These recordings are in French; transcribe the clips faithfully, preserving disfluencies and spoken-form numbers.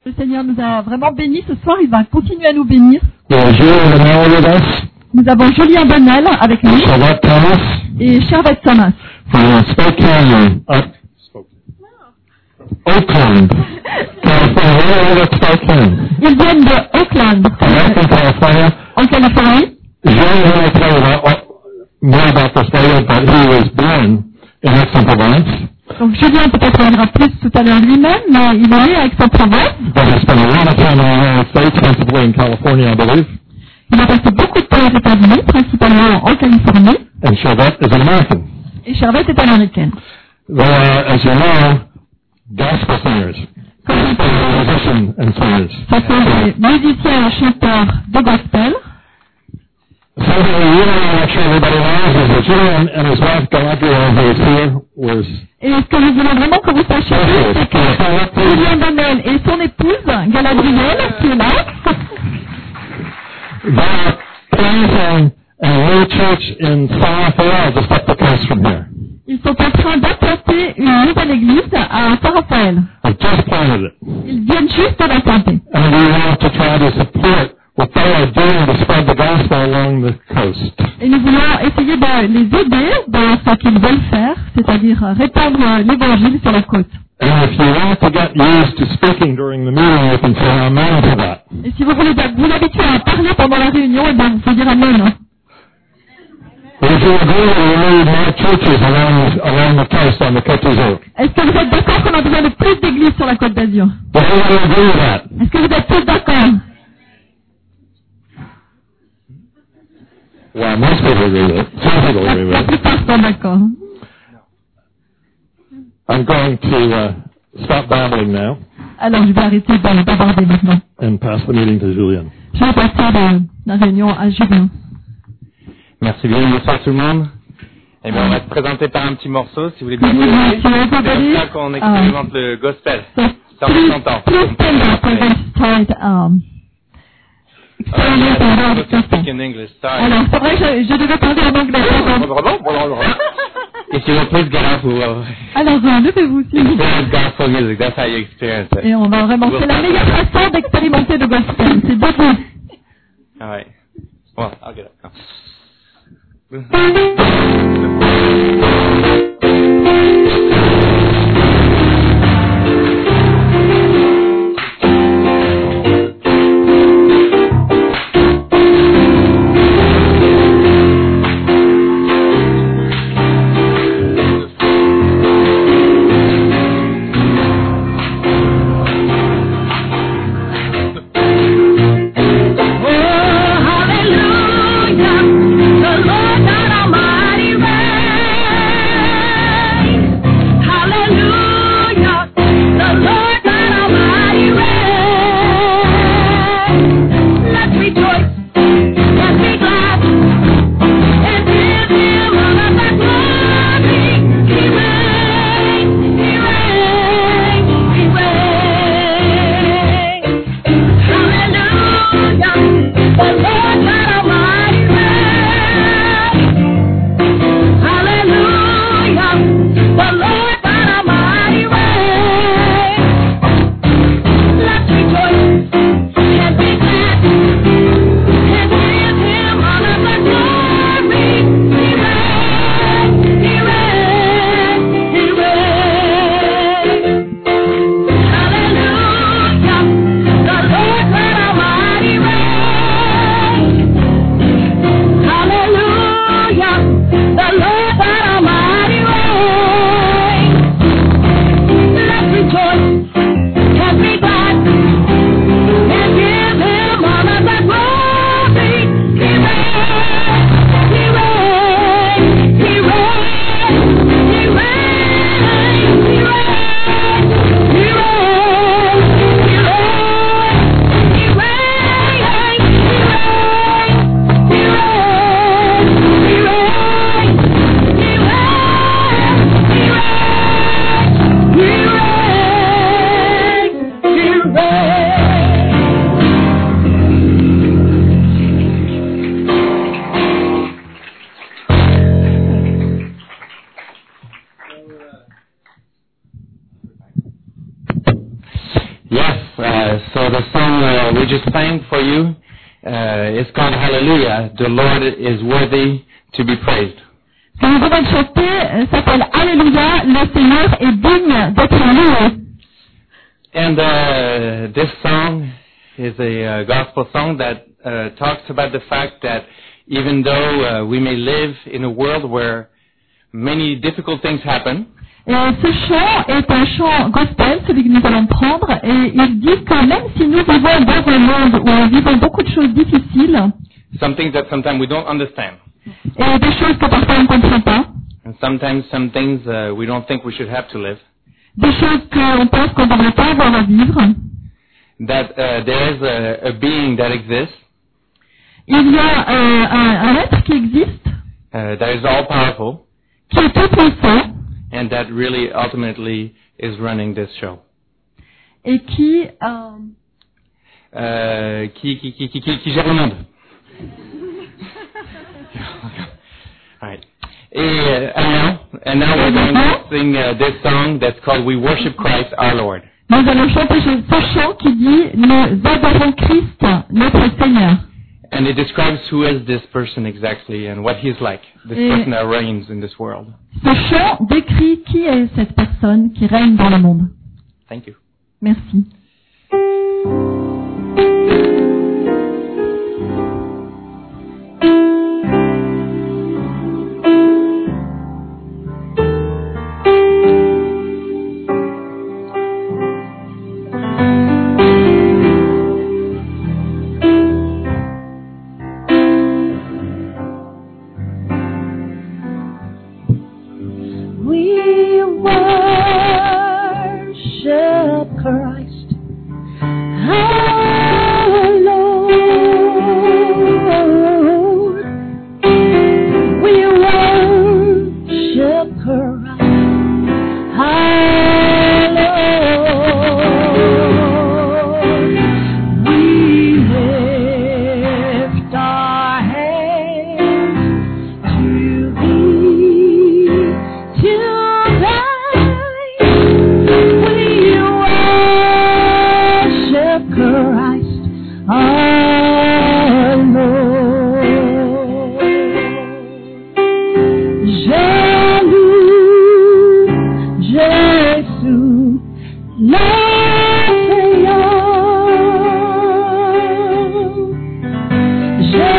Le Seigneur nous a vraiment bénis ce soir, il va continuer à nous bénir. We have Julian Bonnell with us. Nous avons Julien Bonnell avec nous Charlotte Thomas et Charlotte Thomas. from Spokane, uh, Oakland, California. Where is Spokane? Ils viennent de Oakland, Oakland, California. en Californie. Julian will tell you about, more about this later, but he was born in Aix-en-Provence. Donc Julien peut-être en dira plus tout à l'heure lui-même, mais il est né à Aix-en-Provence. But he spent a lot of time in the United States, principally in California, I believe. Il a passé beaucoup de temps aux États-Unis, principalement en Californie. And Charlotte is an American. Et Charlotte est américaine. They are, as you know, gospel singers, gospel musicians and singers. Ce sont des musiciens et chanteurs de gospel. Something we really want to make sure everybody knows is that Julian and his wife Galadriel, who is here, was Et ce que nous voulons vraiment que vous sachiez, c'est que Julien Bonnell et son épouse, Galadriel, qui est là, they're planting a new church in San Rafael, just up the coast from here. ils sont en train d'implanter une nouvelle église à Saint-Raphaël. I've just planted it. Ils viennent juste de l'implanter. And we want to try to support what they are doing to spread the gospel along the coast. Et nous voulons essayer de les aider dans ce qu'ils veulent faire, c'est-à-dire répandre l'évangile sur la côte. And if you want to get used to speaking during the meeting, you can say amen to that. Et si vous voulez vous habituer à parler pendant la réunion, eh bien, vous pouvez dire amen. Hein. But if you agree that we need more churches along, along the coast on the Côte d'Azur, Est-ce que vous êtes d'accord qu'on a besoin de plus d'églises sur la côte d'Azur? does everybody agree with that? Est-ce que vous êtes tous d'accord? Well, most people agree with it. Some people agree with La it. plupart sont d'accord. I'm going to uh, stop babbling now Alors, je vais arrêter de- d'aborder maintenant. and pass the meeting to Julian. Je vais passer de la réunion à Julien. Merci bien, bonsoir tout le monde. Et bien, on va se présenter par un petit morceau, si vous voulez bien. Merci, C'est everybody. comme ça qu'on expérimente le gospel. So, Ça en please, fait longtemps. please stand up. We're going to start um, Uh, experimenting yeah, about I the speak gospel. in English, sorry. Alors, c'est vrai que je, je devais parler en anglais. If you will please get up, we will Alors, euh, levez-vous, s'il vous plaît. experience gospel music. That's how you experience it. Et on va vraiment, c'est la meilleure façon d'expérimenter le gospel. C'est debout. All right. Well, I'll get up. Oh, hallelujah, the Lord God Almighty reigns. Uh, so the song uh, we just sang for you uh, is called Hallelujah. The Lord is worthy to be praised. Ce que nous venons de chanter euh, s'appelle Alléluia, le Seigneur est digne d'être loué. And uh, this song is a uh, gospel song that uh, talks about the fact that even though uh, we may live in a world where many difficult things happen, Et ce chant est un chant gospel, celui que nous allons prendre, et il dit que même si nous vivons dans un monde où nous vivons beaucoup de choses difficiles, some things that sometimes we don't understand, et des choses que parfois on ne comprend pas, and sometimes some things uh, we don't think we should have to live, des choses qu'on pense qu'on ne devrait pas avoir à vivre, that uh, there is a, a being that exists, il y a euh, un, un être qui existe, uh, that is all powerful, qui est tout puissant, and that really ultimately is running this show. et qui... Euh, Euh, qui, qui, qui, qui, qui, qui gère le monde. All right. Et, uh, and now, and now we're going to sing uh, this song that's called We Worship Christ Our Lord. Nous allons chanter ce chant qui dit « Nous adorons Christ, notre Seigneur ». And it describes who is this person exactly and what he's like, this Et person that reigns in this world. ce chant décrit qui est cette personne qui règne dans le monde. Thank you. Merci. We worship Christ, our Lord. We worship Christ, our Lord. We lift our hands to Thee. Christ our Lord. Je loue Jésus, le Seigneur. Je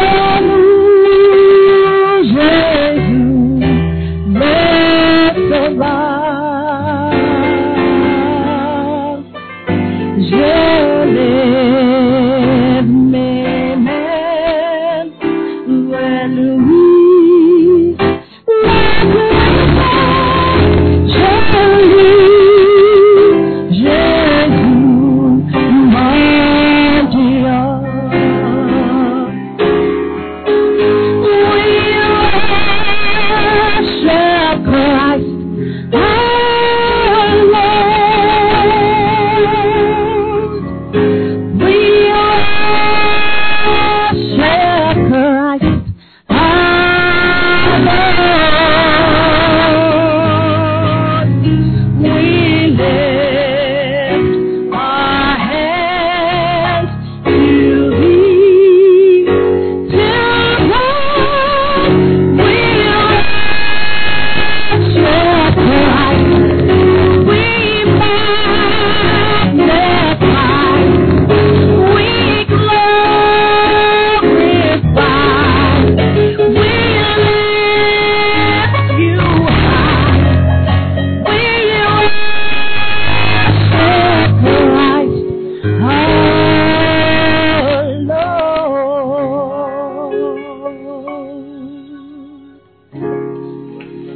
loue Jésus, le Sauveur. Je lève mes mains vers lui. Je loue Jésus, mon Dieu. We worship Christ our Lord. We worship Christ our Lord. We lift our hands to Thee, to God. We worship Christ. We magnify. We glorify. We lift You high. We worship Christ our Lord.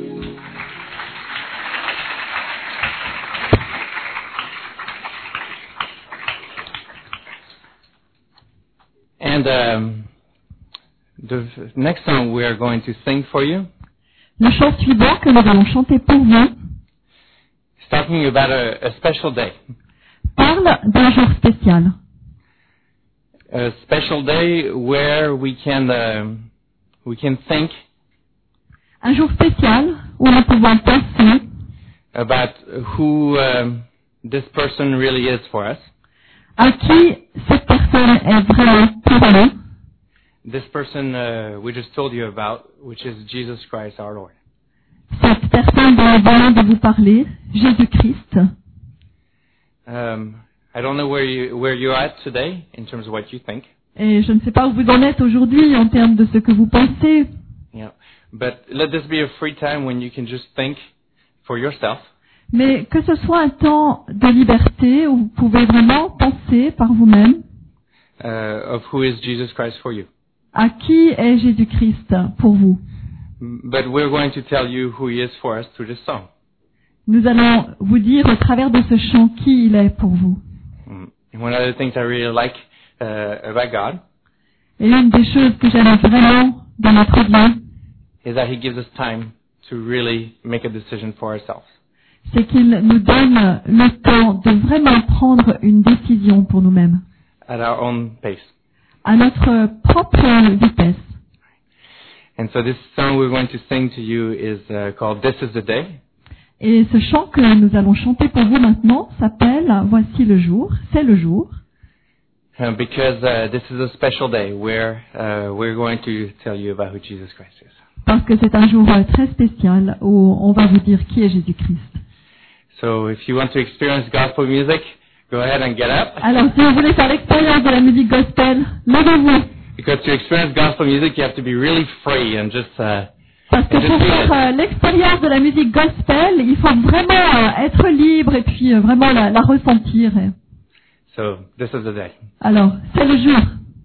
And um, the next song we are going to sing for you Le chant suivant que nous allons chanter pour vous is talking about a, a special day. parle d'un jour spécial. A special day where we can um, we can think Un jour spécial où nous pouvons penser about who um, this person really is for us, à qui cette personne est vraiment pour eux. This person uh, we just told you about, which is Jesus Christ our Lord. Cette personne dont nous venons de vous parler, Jésus-Christ. Um, I don't know where you where you're at today in terms of what you think. Et je ne sais pas où vous en êtes aujourd'hui en termes de ce que vous pensez, Yeah, but let this be a free time when you can just think for yourself. mais que ce soit un temps de liberté où vous pouvez vraiment penser par vous-même Uh, of who is Jesus Christ for you. à qui est Jésus-Christ pour vous. But we're going to tell you who he is for us through this song. Nous allons vous dire au travers de ce chant qui il est pour vous. Mm. And one of the things I really like uh, about God Et une des choses que j'aime vraiment dans notre Dieu, is that he gives us time to really make a decision for ourselves. c'est qu'il nous donne le temps de vraiment prendre une décision pour nous-mêmes, At our own pace. à notre propre vitesse. And so this song we're going to sing to you is uh, called This is the Day. Et ce chant que nous allons chanter pour vous maintenant s'appelle « Voici le jour », c'est le jour, Uh, because uh, this is a special day where uh, we're going to tell you about who Jesus Christ is. parce que c'est un jour euh, très spécial où on va vous dire qui est Jésus-Christ. So if you want to experience gospel music, go ahead and get up. Alors, si vous voulez faire l'expérience de la musique gospel, levez-vous. Because to experience gospel music, you have to be really free and just uh, Parce que and just pour feel faire it. euh, l'expérience de la musique gospel, il faut vraiment euh, être libre et puis euh, vraiment la, la ressentir. So this is the day. Alors, c'est le jour.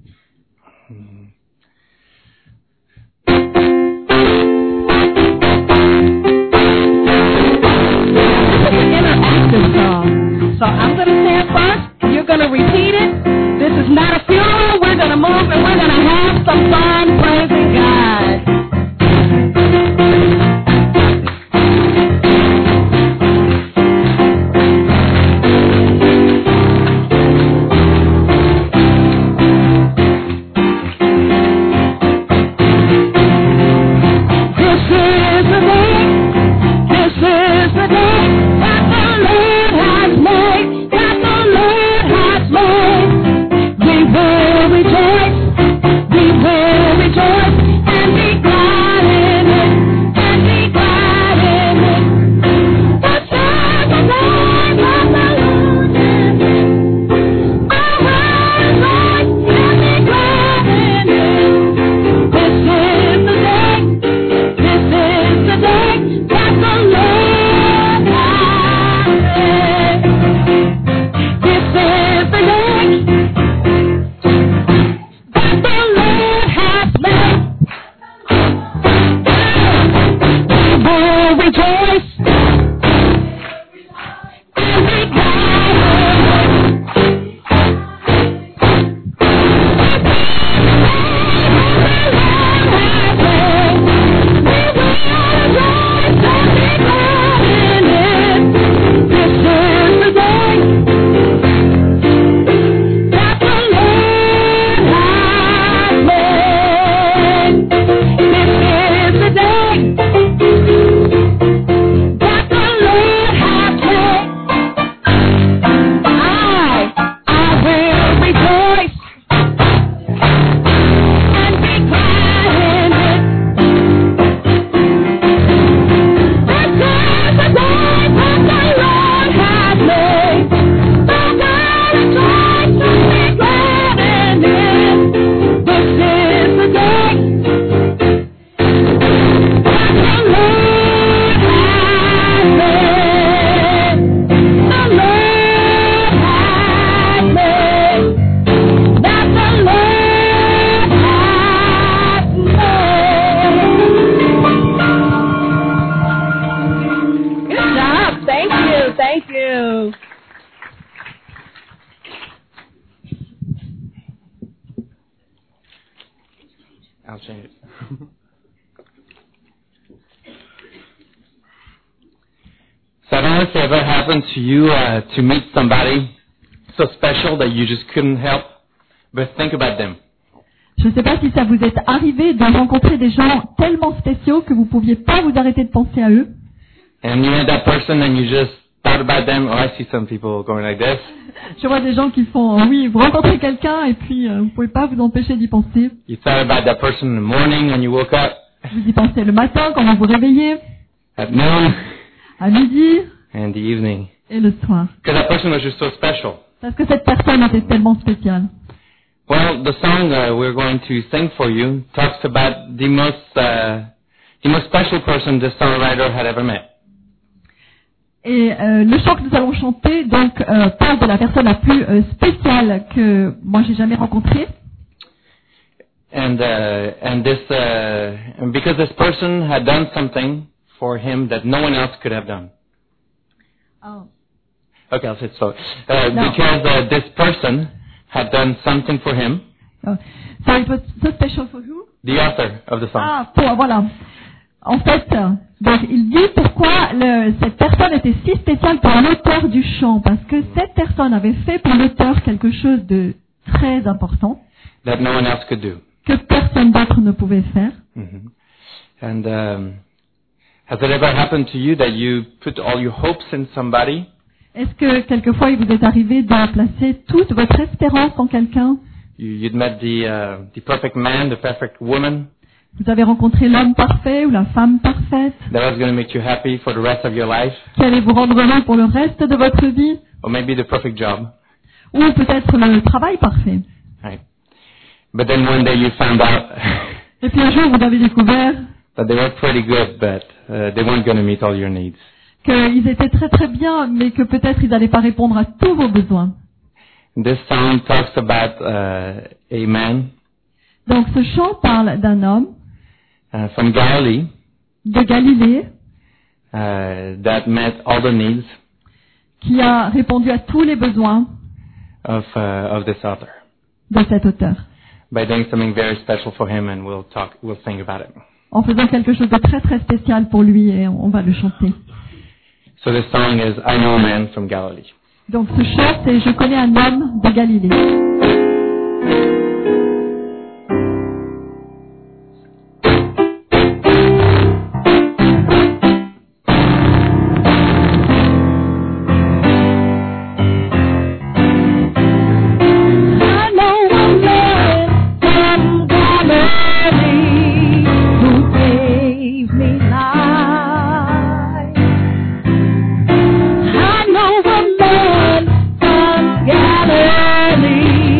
Interactive song. So I'm going to say it first. You're going to repeat it. This is not a funeral. We're going to move and we're going to have some fun praising God. This is the day. This is the day that the Lord has made. That the Lord has made. We will rejoice. We will rejoice and be glad in it. And be glad in it. This is the day that the Lord has made. I will rejoice and be glad in it. This is the day. This is the day that the Lord has made. This is the day that the Lord has made. We will rejoice and be Good job. Thank you. Thank you. I'll change it. So I don't know if it ever happened to you uh, to meet somebody so special that you just couldn't help but think about them. Je ne sais pas si ça vous est arrivé de rencontrer des gens tellement spéciaux que vous ne pouviez pas vous arrêter de penser à eux. And you met that person and you just thought about them. Oh, I see some people going like this. Je vois des gens qui font, euh, oui, vous rencontrez quelqu'un et puis euh, vous pouvez pas vous empêcher d'y penser. You thought about that person in the morning when you woke up, Vous y pensez le matin quand vous vous réveillez, at noon, à midi and the evening. et le soir. Because that person was just so special. Parce que cette personne était tellement spéciale. Well, the song uh, we're going to sing for you talks about the most, uh, the most special person this songwriter had ever met. Et euh, le chant que nous allons chanter donc euh, parle de la personne la plus euh, spéciale que moi j'ai jamais rencontrée. And uh, and this uh, and because this person had done something for him that no one else could have done. Oh. Okay, I'll say it slow. Uh, No. Because uh, this person had done something for him, Oh. So it was so special for who? the author of the song. Ah, pour, voilà. En fait, euh, donc il dit pourquoi le, cette personne était si spéciale pour l'auteur du chant, parce que cette personne avait fait pour l'auteur quelque chose de très important That no one else could do. que personne d'autre ne pouvait faire. hmm And um, has it ever happened to you that you put all your hopes in somebody, Est-ce que quelquefois il vous est arrivé de placer toute votre espérance en quelqu'un? you, you'd met the uh, the perfect man, the perfect woman Vous avez rencontré l'homme parfait ou la femme parfaite that was going to make you happy for the rest of your life, qui allait vous rendre heureux pour le reste de votre vie, or maybe the perfect job, ou peut-être le travail parfait. right? But then one day you found out Et puis un jour vous avez découvert that they were pretty good, but uh, they weren't going to meet all your needs. qu'ils étaient très très bien, mais que peut-être ils n'allaient pas répondre à tous vos besoins. This song talks about uh, a man Donc ce chant parle d'un homme uh, from Galilee de Galilée uh, that met all the needs qui a répondu à tous les besoins of uh, of this author de cet auteur, by doing something very special for him, and we'll talk, we'll sing about it. en faisant quelque chose de très très spécial pour lui et on va le chanter. So this song is "I Know a Man from Galilee." Donc ce chant c'est Je connais un homme de Galilée. I know a man from Galilee.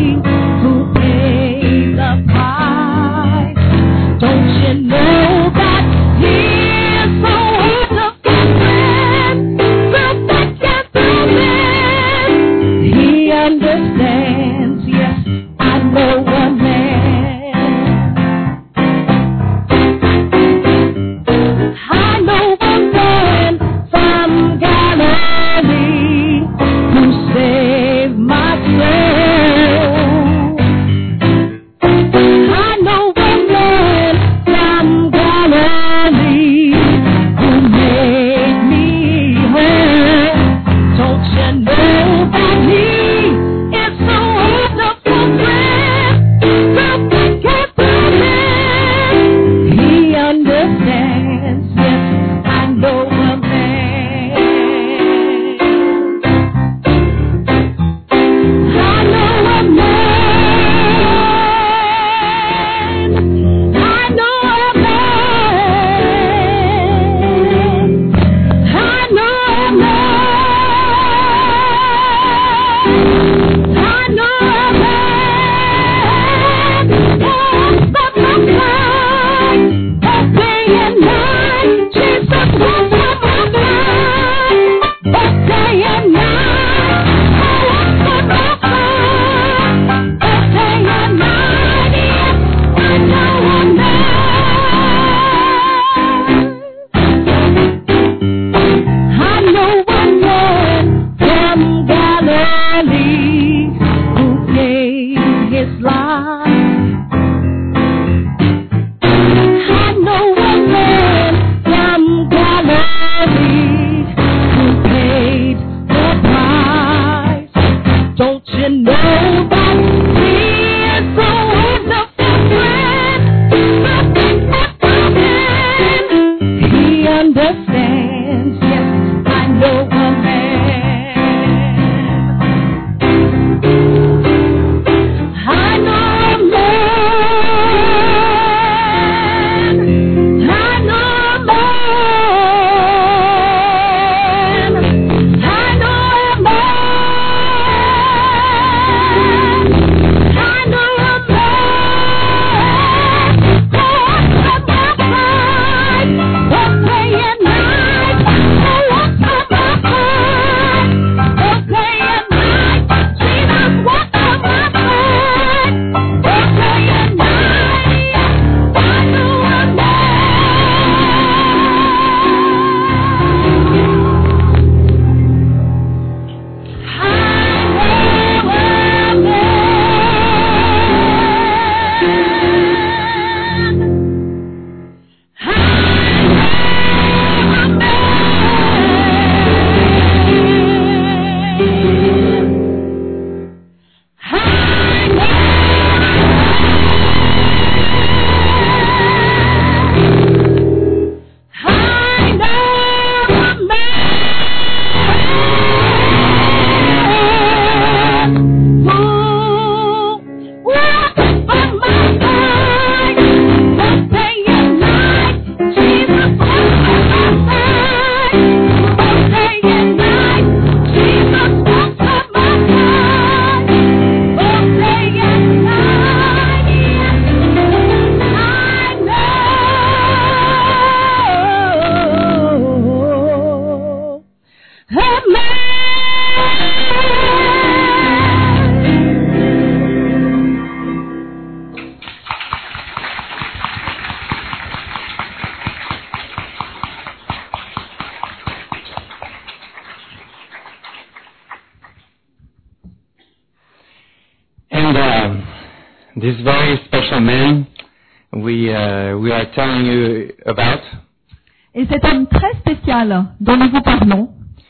um, this very special man we uh, we are telling you about Et cet homme très spécial dont nous vous parlons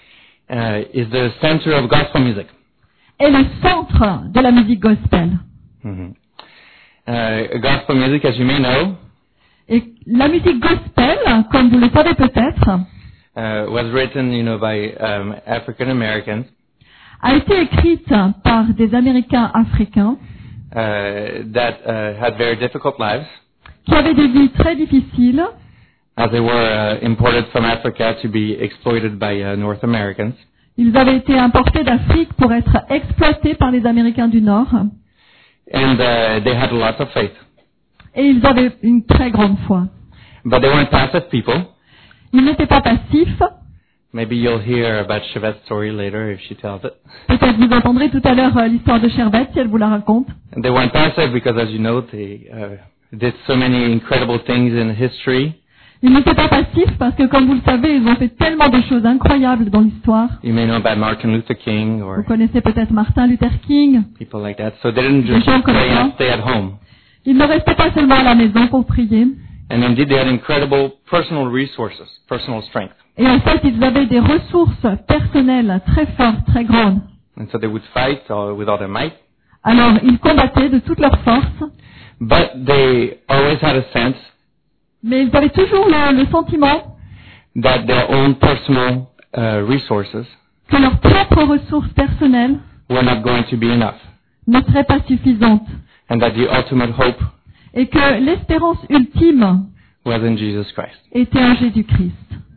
uh, is the center of gospel music. est le centre de la musique gospel. Mm-hmm. Uh, gospel music, as you may know, Et la musique gospel, comme vous le savez peut-être, uh, was written, you know, by um, African Americans a été écrite par des Américains africains uh, that uh, had very difficult lives, qui avaient des vies très difficiles, as they were uh, imported from Africa to be exploited by uh, North Americans. Ils avaient été importés d'Afrique pour être exploités par les Américains du Nord. And uh, they had lots of faith. Et ils avaient une très grande foi. But they weren't passive people. Ils n'étaient pas passifs. Maybe you'll hear about Chevette's story later if she tells it. Peut-être vous entendrez tout à l'heure euh, l'histoire de Chervette si elle vous la raconte. And they weren't passive because, as you know, they uh, did so many incredible things in history. Ils n'étaient pas passifs parce que, comme vous le savez, ils ont fait tellement de choses incroyables dans l'histoire. You may know about Martin Luther King Vous or connaissez peut-être Martin Luther King. people like that. So they didn't Des just gens comme pray ça. and stay at home. Ils ne restaient pas seulement à la maison pour prier. And indeed, they had incredible personal resources, personal strength. Et en fait, ils avaient des ressources personnelles très fortes, très grandes. And so they would fight uh, with all their might. Alors, ils combattaient de toute leur force, But they always had a sense mais ils avaient toujours le, le sentiment that their own personal uh, resources que leurs propres ressources personnelles were not going to be enough. ne seraient pas suffisantes And that the ultimate hope et que l'espérance ultime was in Jesus Christ. était en Jésus-Christ.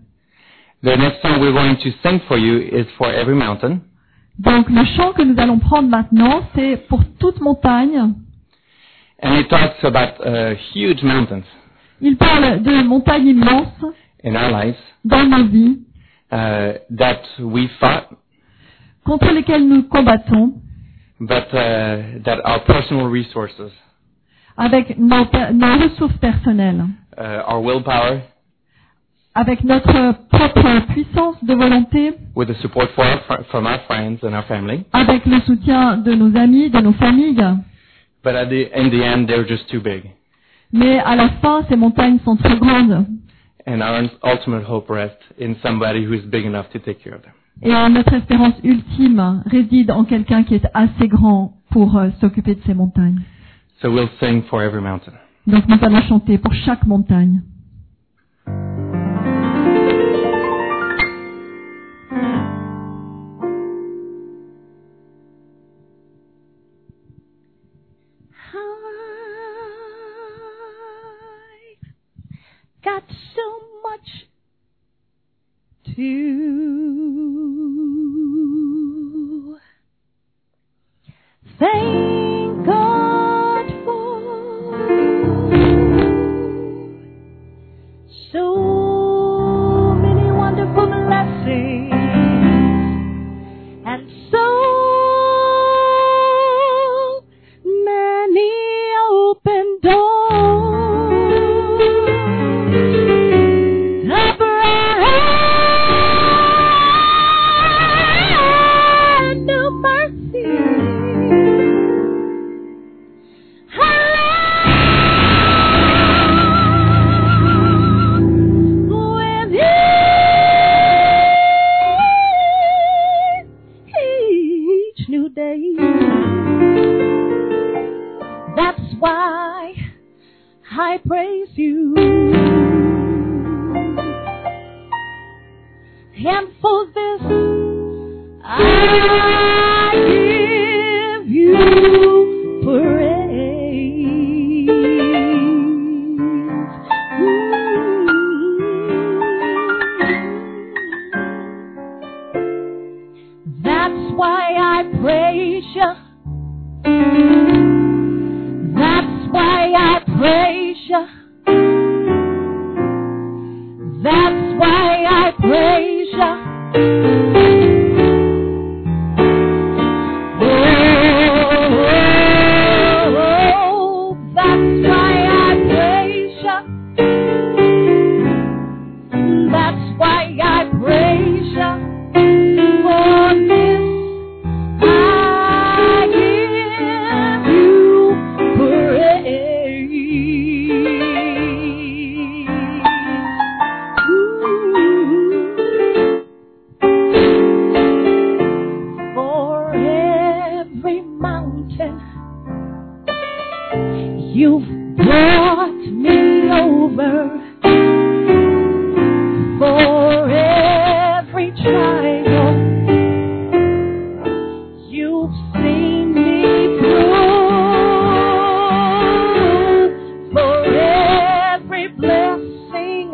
The next song we're going to sing for you is For Every Mountain. Donc, le chant que nous allons prendre maintenant, c'est pour toute montagne. And it talks about uh, huge mountains Il parle de montagnes immenses in our lives dans nos vies, uh, that we fought, contre lesquelles nous combattons, but uh, that our personal resources, avec nos, per- nos ressources personnelles, uh, our willpower, avec notre propre puissance de volonté, with the support for our, fr- from our friends and our family, avec le soutien de nos amis, de nos familles. but at the, in the end, they're just too big. Mais à la fin, ces montagnes sont trop grandes. And our ultimate hope rests in somebody who is big enough to take care of them. Et notre espérance ultime réside en quelqu'un qui est assez grand pour euh, s'occuper de ces montagnes. So we'll sing For Every Mountain. Donc nous allons chanter pour chaque montagne. Got so much to thank God for. So many wonderful blessings and so many open doors. I praise you, and for this I give you praise. Mm. That's why I praise you. That's why I praise you. That's why I praise you. Oh, mountain. You've brought me over for every trial. You've seen me through for every blessing.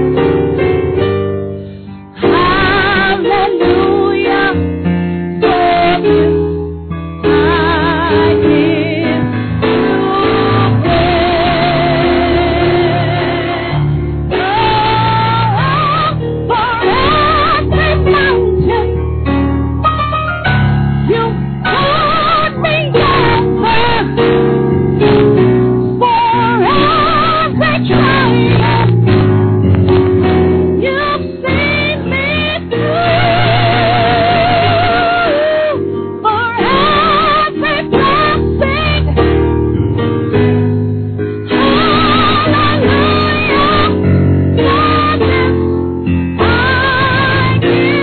Hallelujah, for you I give you praise. Oh, for every mountain you brought me over, for every trial you've seen me through, for every blessing. Hallelujah, for this I give you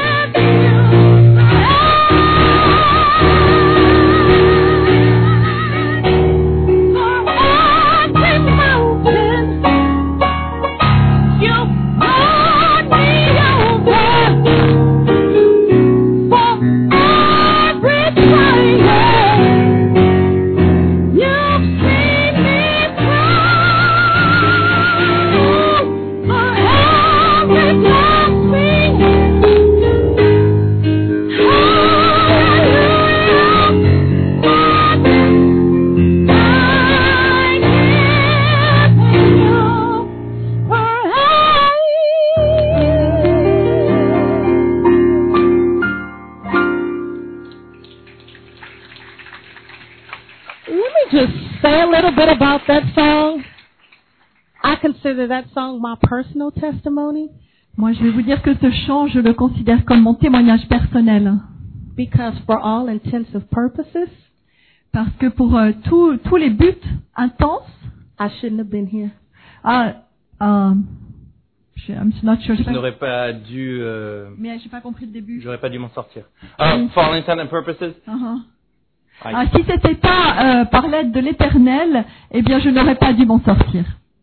Let me just say a little bit about that song. I consider that song my personal testimony Moi, je vais vous dire que ce chant, je le considère comme mon témoignage personnel. because for all intensive purposes, Parce que pour euh, tous tous les buts intenses, I shouldn't have been here. ah, euh, je, I'm not sure, je sais Je pas- n'aurais pas dû, euh, mais j'ai pas compris le début. j'aurais pas dû m'en sortir. Uh, for all intents and purposes, Uh-huh. I- Ah, si c'était pas euh, par l'aide de l'Éternel, eh bien, je n'aurais pas dû m'en sortir.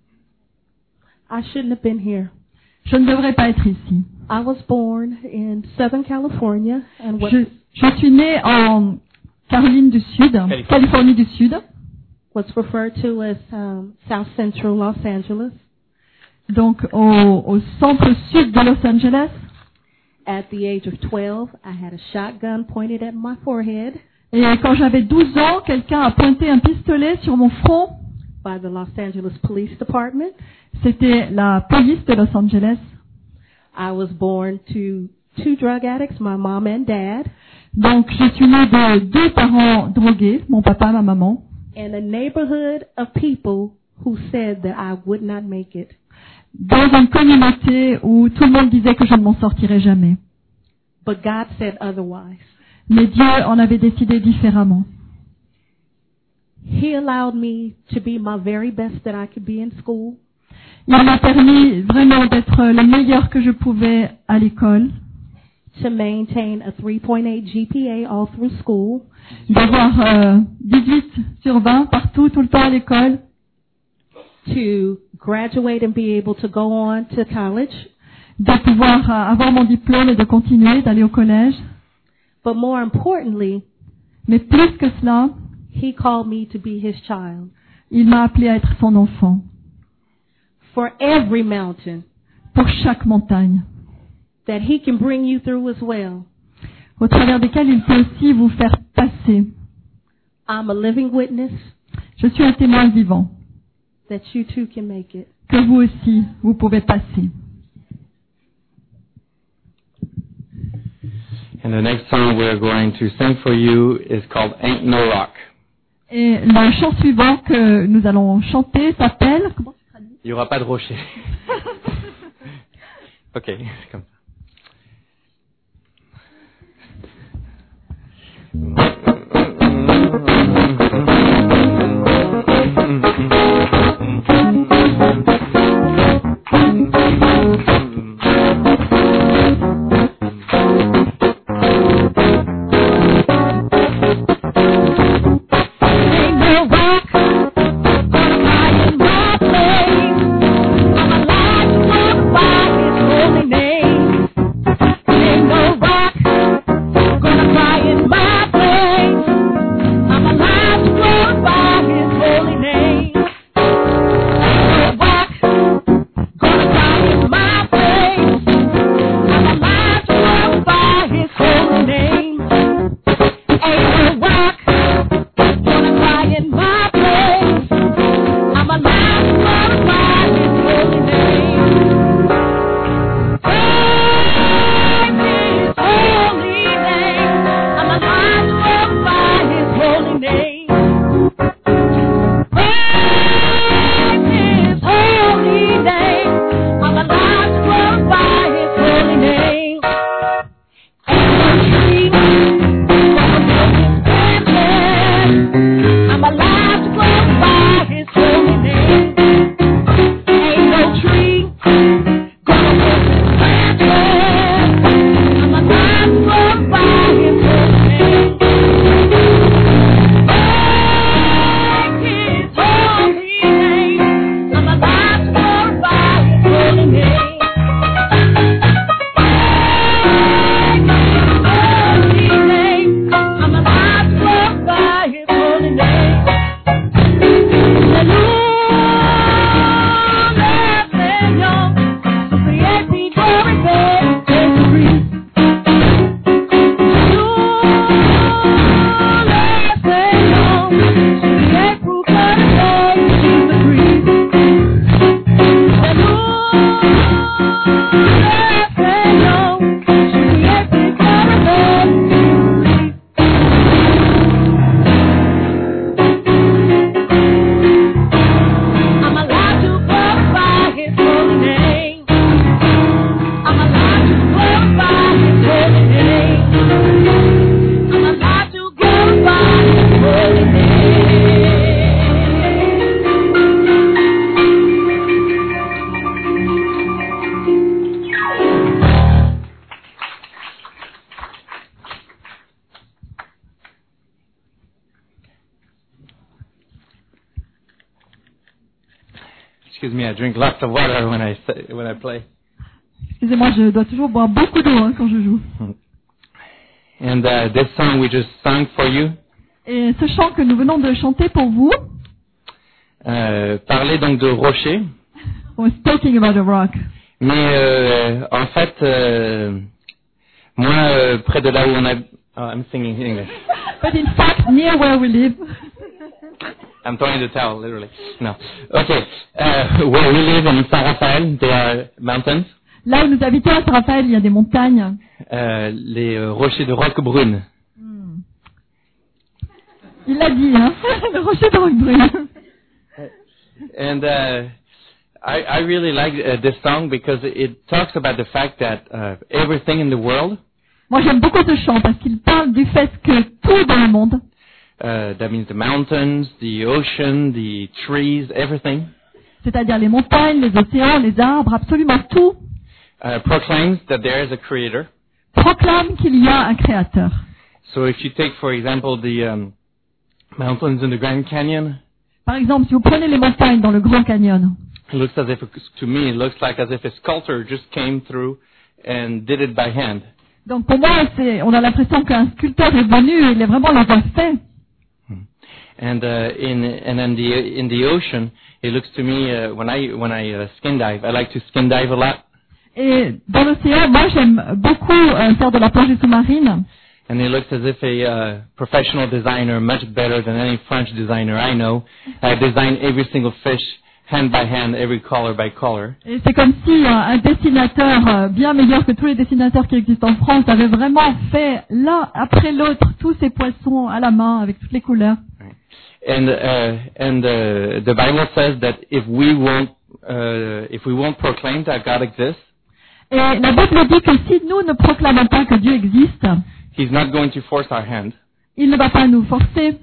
I shouldn't have been here. Je ne devrais pas être ici. I was born in Southern California and what Je, je suis née en Caroline du Sud, Californie. Californie du Sud, what's referred to as um, South Central Los Angeles. donc au, au centre sud de Los Angeles. At the age of twelve, I had a shotgun pointed at my forehead Et quand j'avais douze ans, quelqu'un a pointé un pistolet sur mon front. by the Los Angeles Police Department. C'était la police de Los Angeles. I was born to two drug addicts, my mom and dad, Donc, je suis née de deux parents drogués, mon papa et ma maman, in a neighborhood of people who said that I would not make it. dans une communauté où tout le monde disait que je ne m'en sortirais jamais. But God said otherwise. Mais Dieu en avait décidé différemment. He allowed me to be my very best that I could be in school. Il m'a permis vraiment d'être le meilleur que je pouvais à l'école, To maintain a three point eight G P A all through school, d'avoir euh, dix-huit sur vingt partout, tout le temps à l'école, to graduate and be able to go on to college, de pouvoir euh, avoir mon diplôme et de continuer d'aller au collège. but more importantly, Mais plus que cela, He called me to be His child. il m'a appelé à être son enfant, For every mountain pour chaque montagne, that He can bring you through as well. au travers desquelles il peut aussi vous faire passer. I'm a living witness Je suis un témoin vivant, that you too can make it. que vous aussi, vous pouvez passer. and the next song we're going to sing for you is called Ain't No Rock. Et le chant suivant que nous allons chanter s'appelle... Comment tu traduis? Il n'y aura pas de rocher. Ok, comme ça. excuse me, I drink lots of water when I say, when I play. Excusez-moi, je dois toujours boire beaucoup d'eau hein, quand je joue. And uh, this song we just sang for you Et ce chant que nous venons de chanter pour vous, euh, parlait donc de rocher, was talking about a rock. mais euh, en fait, euh, moi, euh, près de là où on a... Oh, I'm singing in English. But in fact, near where we live, I'm throwing the towel, literally. No. Okay. Uh, where we live in San Rafael, there are mountains. là où nous habitons à Saint-Raphaël, il y a des montagnes. Euh, les euh, rochers de Roquebrune. Il l'a dit, hein, le rocher de Roquebrune. And uh, I, I really like uh, this song because it talks about the fact that uh, everything in the world, Moi, j'aime beaucoup ce chant parce qu'il parle du fait que tout dans le monde, uh, that means the mountains, the ocean, the trees, everything, c'est-à-dire les montagnes, les océans, les arbres, absolument tout, uh, proclaims that there is a creator. proclame qu'il y a un créateur. So if you take, for example, the um, mountains in the Grand Canyon, Par exemple, si vous prenez les montagnes dans le Grand Canyon, it looks as if, to me, it looks like as if a sculptor just came through and did it by hand. donc pour moi, c'est, on a l'impression qu'un sculpteur est venu et il est vraiment les a fait. And uh, in and in the in the ocean, it looks to me uh, when I when I uh, skin dive, I like to skin dive a lot, Et dans l'océan, moi j'aime beaucoup euh, faire de la plongée sous-marine. and it looks as if a uh, professional designer, much better than any French designer I know, uh, designed every single fish hand by hand, every color by color. Et c'est comme si euh, un dessinateur euh, bien meilleur que tous les dessinateurs qui existent en France avait vraiment fait l'un après l'autre tous ces poissons à la main avec toutes les couleurs. And uh, and uh, the Bible says that if we won't uh, if we won't proclaim that God exists, Et la Bible dit que si nous ne proclamons pas que Dieu existe, He's not going to force our hand, il ne va pas nous forcer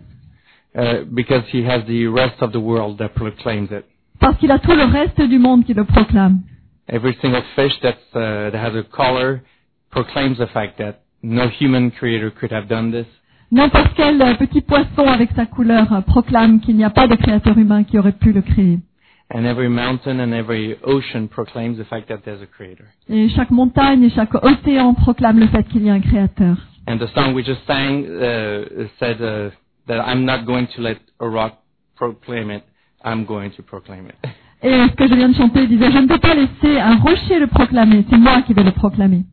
uh, because He has the rest of the world that proclaims it. parce qu'il a tout le reste du monde qui le proclame. Every single fish that's, uh, that has a color proclaims the fact that no human creator could have done this. N'importe quel euh, petit poisson avec sa couleur euh, proclame qu'il n'y a pas de créateur humain qui aurait pu le créer. And every mountain and every ocean proclaims the fact that there's a creator. Et chaque montagne et chaque océan proclame le fait qu'il y a un créateur. And the song we just sang uh, said uh, that I'm not going to let a rock proclaim it, I'm going to proclaim it. Et ce que je viens de chanter disait, je ne peux pas laisser un rocher le proclamer, c'est moi qui vais le proclamer.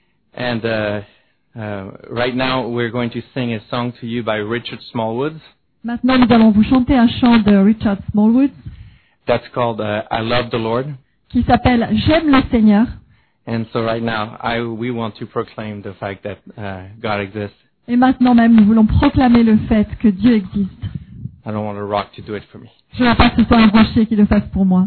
And uh, uh, right now we're going to sing a song to you by Richard Smallwood. Maintenant, nous allons vous chanter un chant de Richard Smallwood That's called uh, I Love the Lord. qui s'appelle J'aime le Seigneur. And so right now I, we want to proclaim the fact that uh, God exists. Et maintenant même, nous voulons proclamer le fait que Dieu existe. I don't want a rock to do it for me. Je ne veux pas que ce soit un rocher qui le fasse pour moi.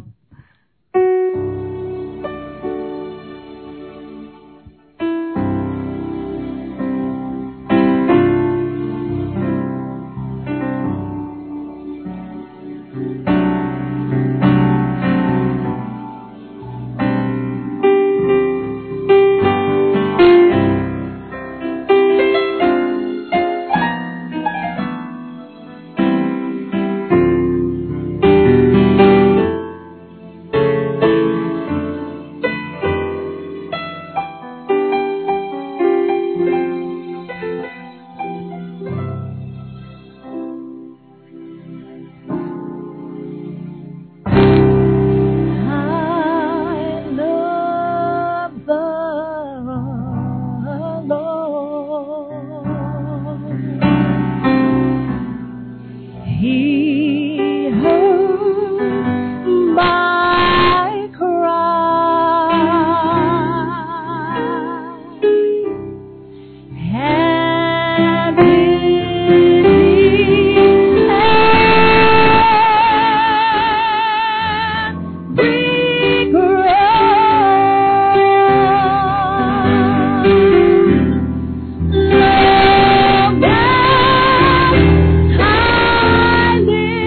I live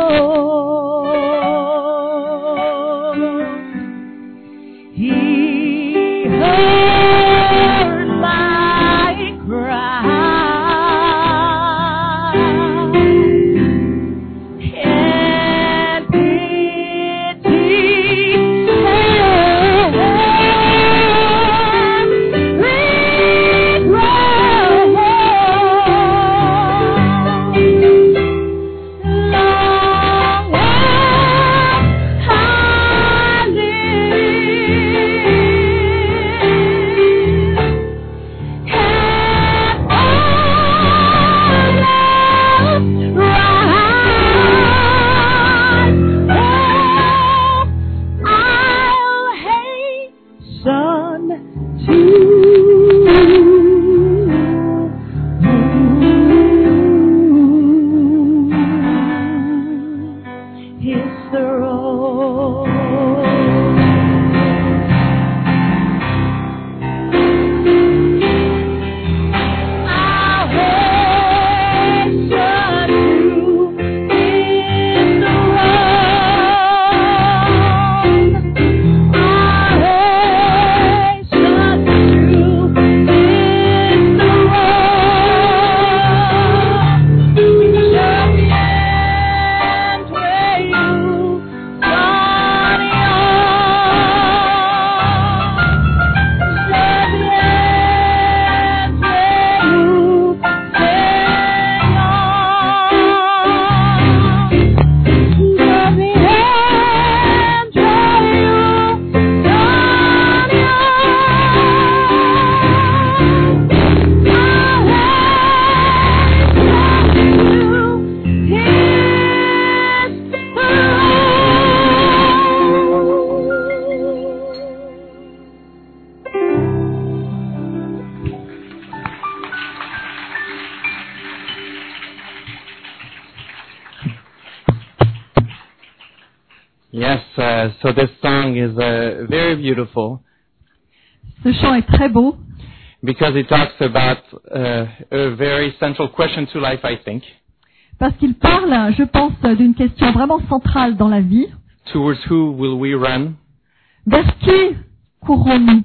He heard my cry and pity and Yes, uh, so this song is uh, very beautiful Ce chant est très beau because it talks about uh, a very central question to life, I think. parce qu'il parle, je pense, d'une question vraiment centrale dans la vie. Towards who will we run Vers qui courrons-nous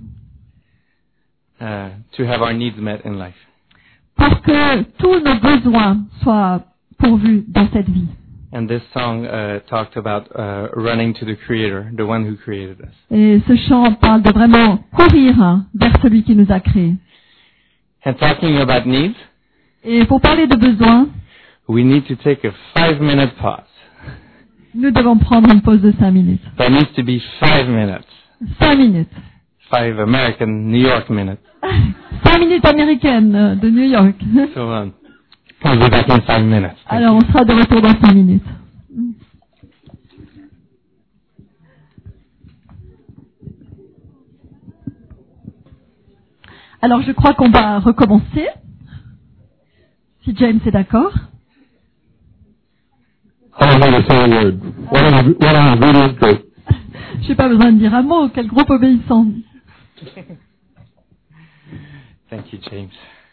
uh, to have our needs met in life? pour que tous nos besoins soient pourvus dans cette vie? And this song uh, talked about uh, running to the Creator, the one who created us. Et ce chant parle de vraiment courir hein, vers celui qui nous a créés. And talking about needs, Et pour parler de besoins, we need to take a five-minute pause. nous devons prendre une pause de cinq minutes. That needs to be five minutes. Cinq minutes. Five American New York minutes. Cinq minutes américaines euh, de New York. So um, we'll be back in five minutes. Thank Alors on sera de retour dans cinq minutes. Alors je crois qu'on va recommencer. Si James est d'accord. I don't need to say a word. What an, what an obedient group. J'ai pas besoin de dire un mot. Quel groupe obéissant. Thank you, James.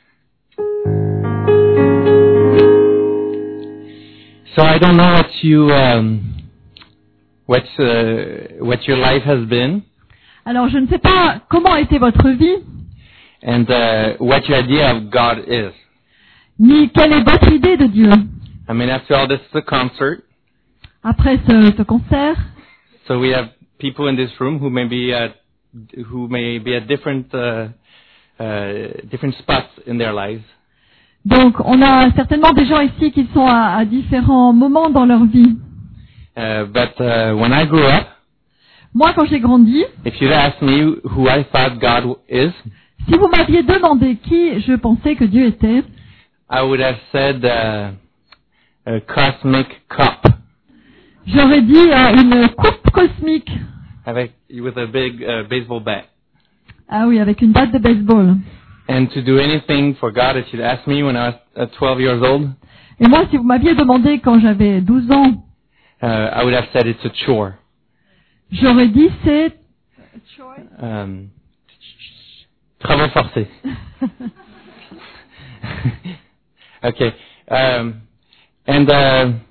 So I don't know what you, um, what, uh, what your life has been, Alors je ne sais pas comment a été votre vie, and uh, what your idea of God is. ni quelle est votre idée de Dieu. I mean, after all, this is a concert, Après ce, ce concert, so we have people in this room who may be at, who may be at different, uh, uh, different spots in their lives. donc on a certainement des gens ici qui sont à, à différents moments dans leur vie. Uh, but uh, when I grew up, Moi, quand j'ai grandi, if you'd asked me who I thought God is, si vous m'aviez demandé qui je pensais que Dieu était, I would have said uh, a cosmic cup j'aurais dit euh, une coupe cosmique. avec, with a big uh, baseball bat. Ah oui, avec une batte de baseball. And to do anything for God, if you'd asked me when I was uh, twelve years old, Et moi, si vous m'aviez demandé quand j'avais douze ans, uh, I would have said it's a chore. j'aurais dit c'est... Um, travaux forcés. Okay. Um, and uh,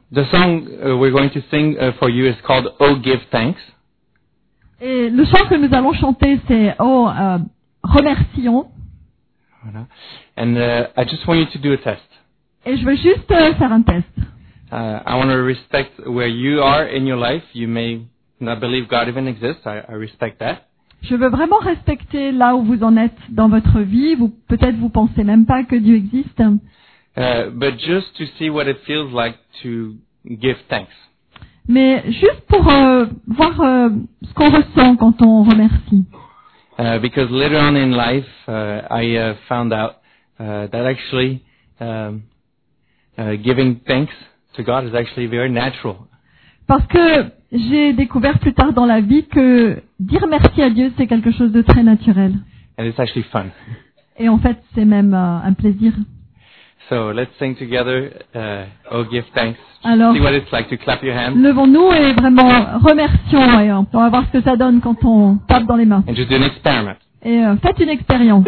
the song uh, we're going to sing uh, for you is called "Oh, Give Thanks." Et le chant que nous allons chanter, c'est Oh, euh, remercions. Voilà. And uh, I just want you to do a test. Et je veux juste euh, faire un test. Uh, I want to respect where you are in your life. You may not believe God even exists. I, I respect that. Je veux vraiment respecter là où vous en êtes dans votre vie. Vous, peut-être vous pensez même pas que Dieu existe. Uh, but just to see what it feels like to give thanks. Mais juste pour euh, voir euh, ce qu'on ressent quand on remercie. Uh, because later on in life, uh, I uh, found out uh, that actually um, uh, giving thanks to God is actually very natural. Parce que j'ai découvert plus tard dans la vie que dire merci à Dieu, c'est quelque chose de très naturel. And it's actually fun. Et en fait, c'est même euh, un plaisir. So let's sing together, uh, Oh, give thanks. Alors, See what it's like to clap your hands levons-nous et vraiment remercions. Et on va voir ce que ça donne quand on tape dans les mains. and just do an experiment. Et euh, faites une expérience.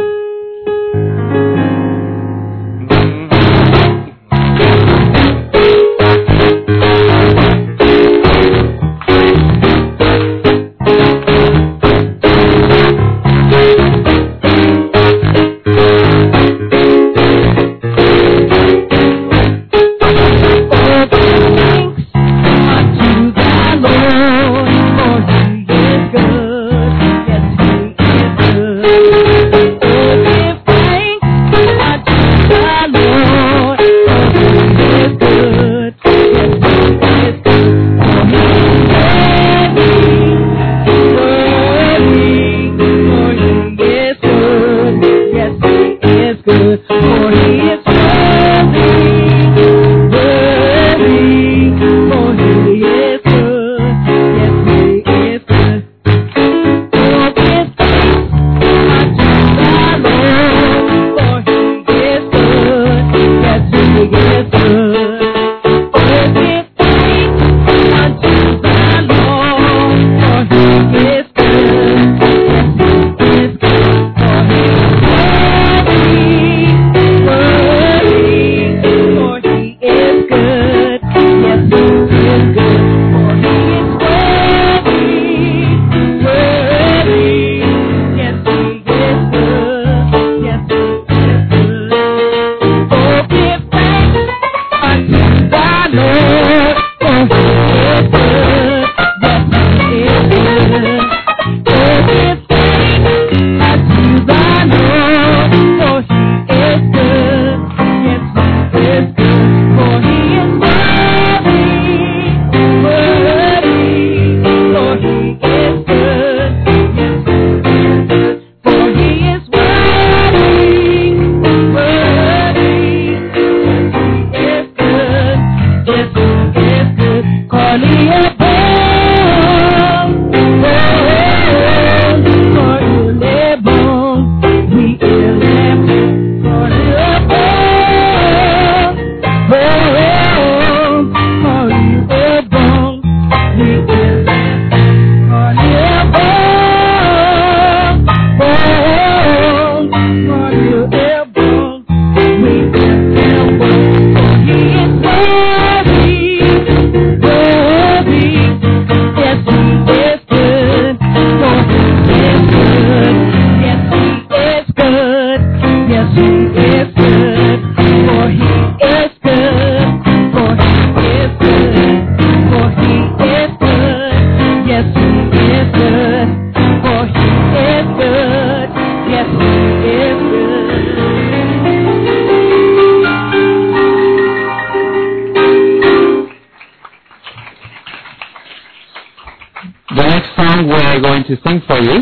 The next song we're going to sing for you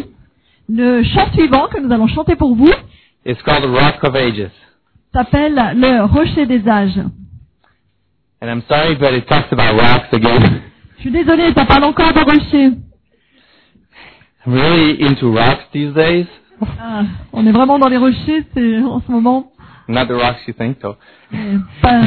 Le chant suivant que nous allons chanter pour vous is called Rock of Ages. s'appelle Le Rocher des Âges. And I'm sorry, but it talks about rocks again. Je suis désolée, ça parle encore de rochers. I'm really into rocks these days. Ah, on est vraiment dans les rochers c'est, en ce moment. Not the rocks you think, though. Mais pas-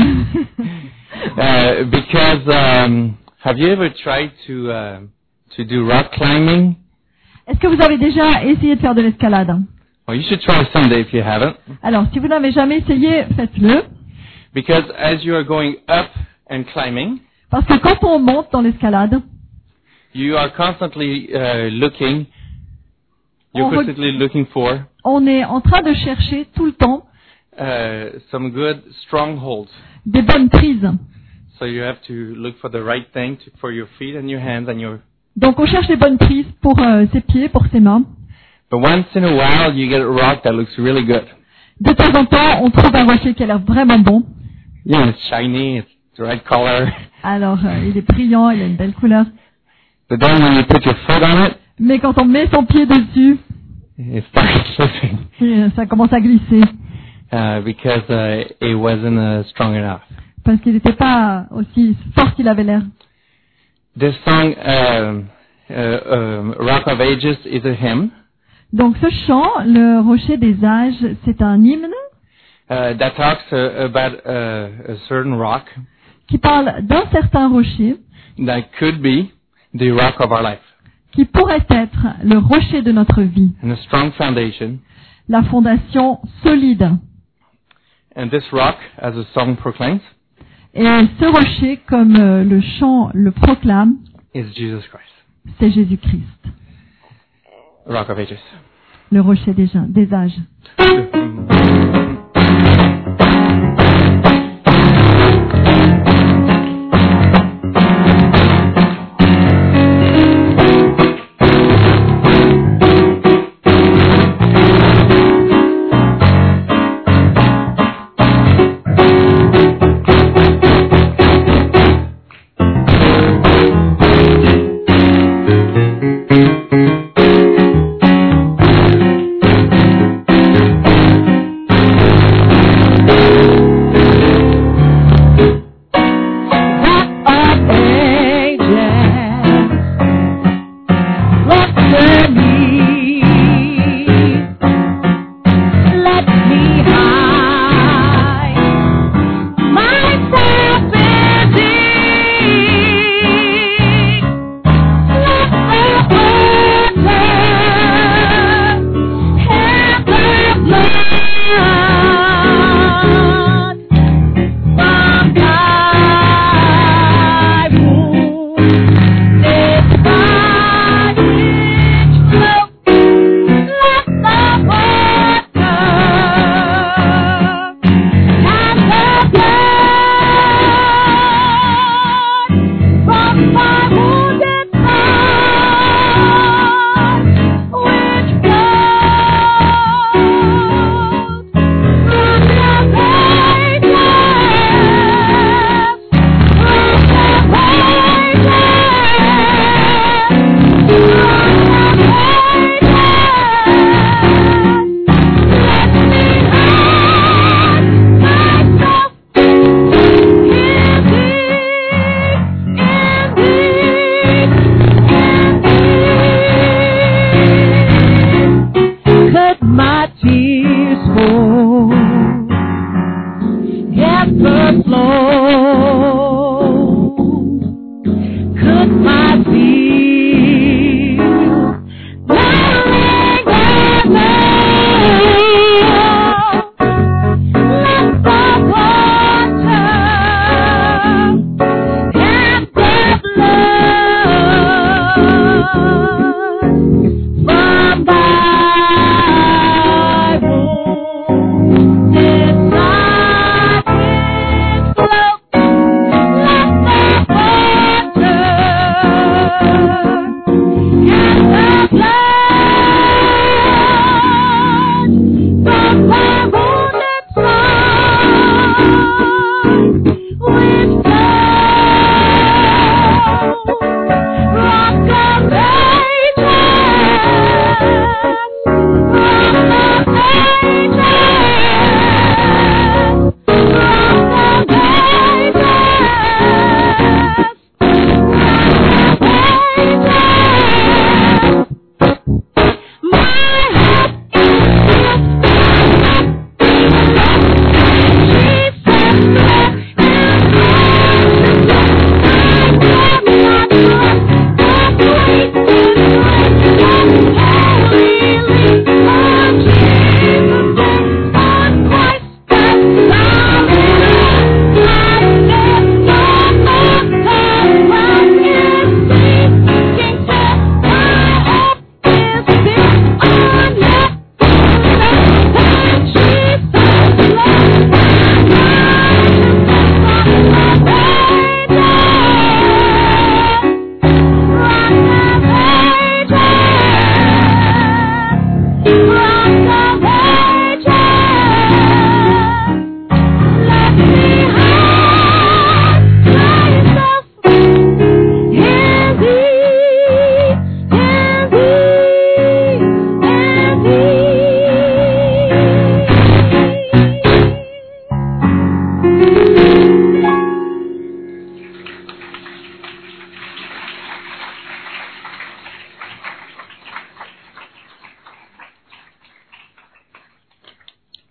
uh, because um, have you ever tried to uh, to do rock climbing? Est-ce que vous avez déjà essayé de faire de l'escalade? Well, you should try someday if you haven't. Alors, si vous n'avez jamais essayé, faites-le. Because as you are going up and climbing, Parce que quand on monte dans l'escalade, you are constantly uh, looking, you're On re- constantly looking for on est en train de chercher tout le temps uh, some good strongholds. des bonnes prises. So you have to look for the right thing to, for your feet and your hands and your. Donc on cherche les bonnes prises pour euh, ses pieds, pour ses mains. But once in a while, you get a rock that looks really good. De temps en temps, on trouve un rocher qui a l'air vraiment bon. Yeah, it's shiny, it's the right color. Alors euh, il est brillant, il a une belle couleur. But then when you put your foot on it, Mais quand on met son pied dessus, it starts slipping euh, ça commence à glisser. uh, because uh, it wasn't uh, strong enough. Parce qu'il n'était pas aussi fort qu'il avait l'air. This song, um, uh, um, Rock of Ages, is a hymn Donc ce chant, le rocher des âges, c'est un hymne uh, that talks uh, about uh, a certain rock qui parle d'un certain rocher that could be the rock of our life qui pourrait être le rocher de notre vie, and a strong foundation. la fondation solide. And this rock, as the song proclaims, Et ce rocher, comme euh, le chant le proclame, is Jesus Christ, c'est Jésus-Christ, Rock of Ages. le rocher des, gens- des âges.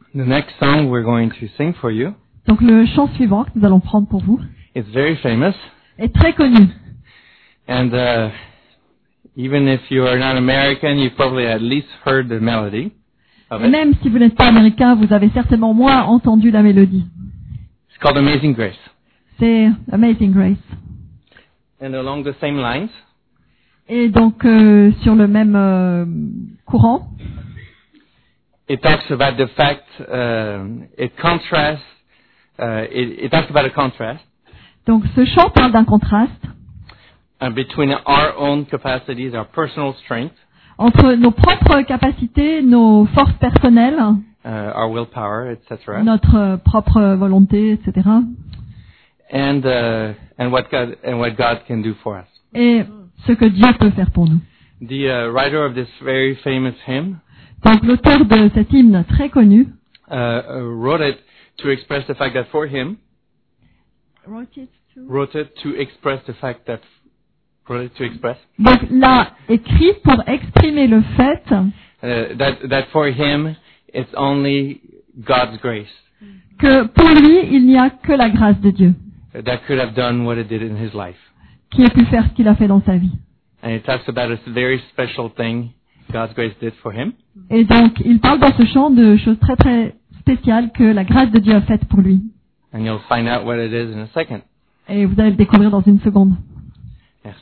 The next song we're going to sing for you Donc le chant suivant que nous allons prendre pour vous is very famous. est très connu. And uh, even if you are not American, you've probably at least heard the melody of Et it. même si vous n'êtes pas américain, vous avez certainement moins entendu la mélodie. It's called Amazing Grace. C'est Amazing Grace. And along the same lines, Et donc euh, sur le même euh, courant, it talks about the fact, uh, it contrasts, uh, it, it talks about a contrast donc ce chant parle d'un contraste uh, between our own capacities, our personal strength, entre nos propres capacités, nos forces personnelles, uh, our willpower, et cetera, notre euh, propre volonté, et cetera, and uh, and what God and what God can do for us. et ce que Dieu peut faire pour nous. The uh, writer of this very famous hymn Donc l'auteur de cet hymne très connu uh, uh, wrote it to express the fact that for him, wrote it to express the fact that wrote it to express donc l'a écrit pour exprimer le fait uh, that that for him it's only God's grace que pour lui, il n'y a que la grâce de Dieu that could have done what it did in his life. qui ait pu faire ce qu'il a fait dans sa vie. And it talks about a very special thing God's grace did for him. Et donc, il parle dans ce chant de choses très très spéciales que la grâce de Dieu a faites pour lui. And you'll find out what it is in a second. Et vous allez le découvrir dans une seconde. Merci.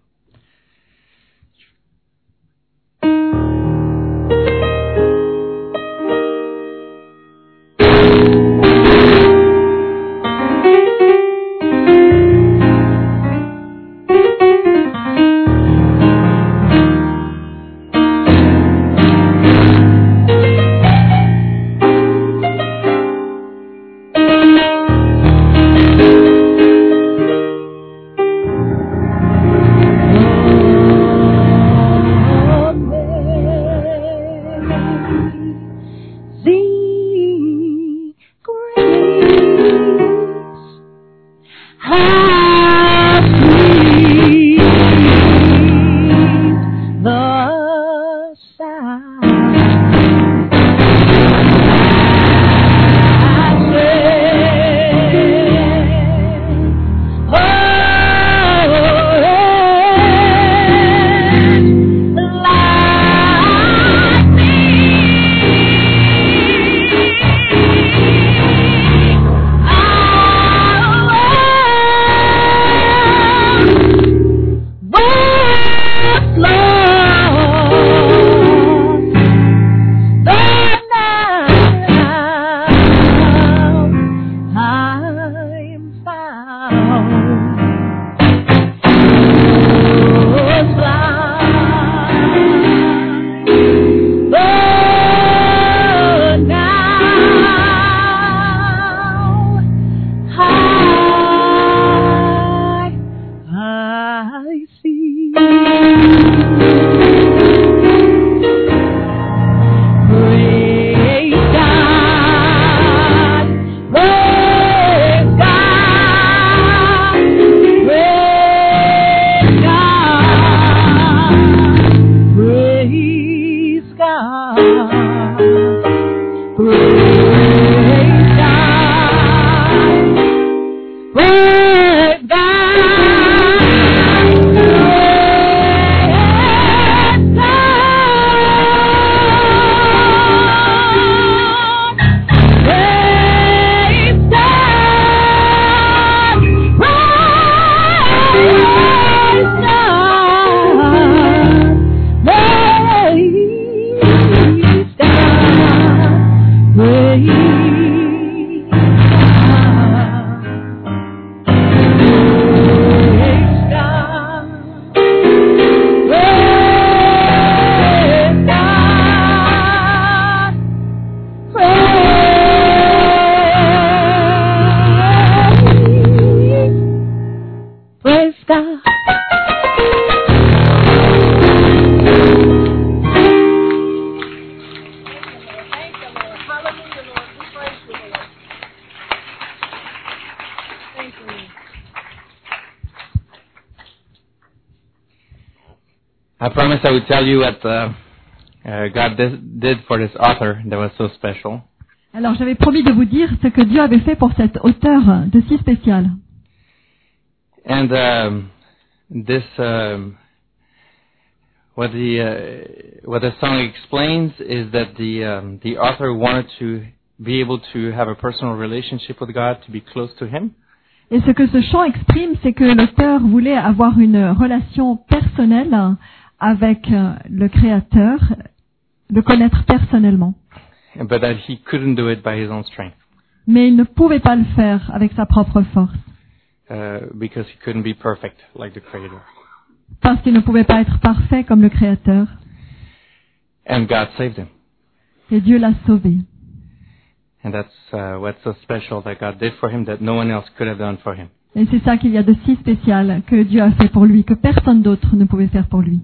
I promised I would tell you what uh, uh, God did, did for this author that was so special. Alors j'avais promis de vous dire ce que Dieu avait fait pour cet auteur de si spécial. And um, this, um, what the uh, what the song explains is that the um, the author wanted to be able to have a personal relationship with God, to be close to Him. Et ce que ce chant exprime, c'est que l'auteur voulait avoir une relation personnelle avec le Créateur, le connaître personnellement. But that he couldn't do it by his own strength. Mais il ne pouvait pas le faire avec sa propre force. Uh, because he couldn't be perfect like the Creator. Parce qu'il ne pouvait pas être parfait comme le Créateur. And God saved him. Et Dieu l'a sauvé. And that's uh, what's so special that God did for him that no one else could have done for him. Et c'est ça qu'il y a de si spécial que Dieu a fait pour lui, que personne d'autre ne pouvait faire pour lui.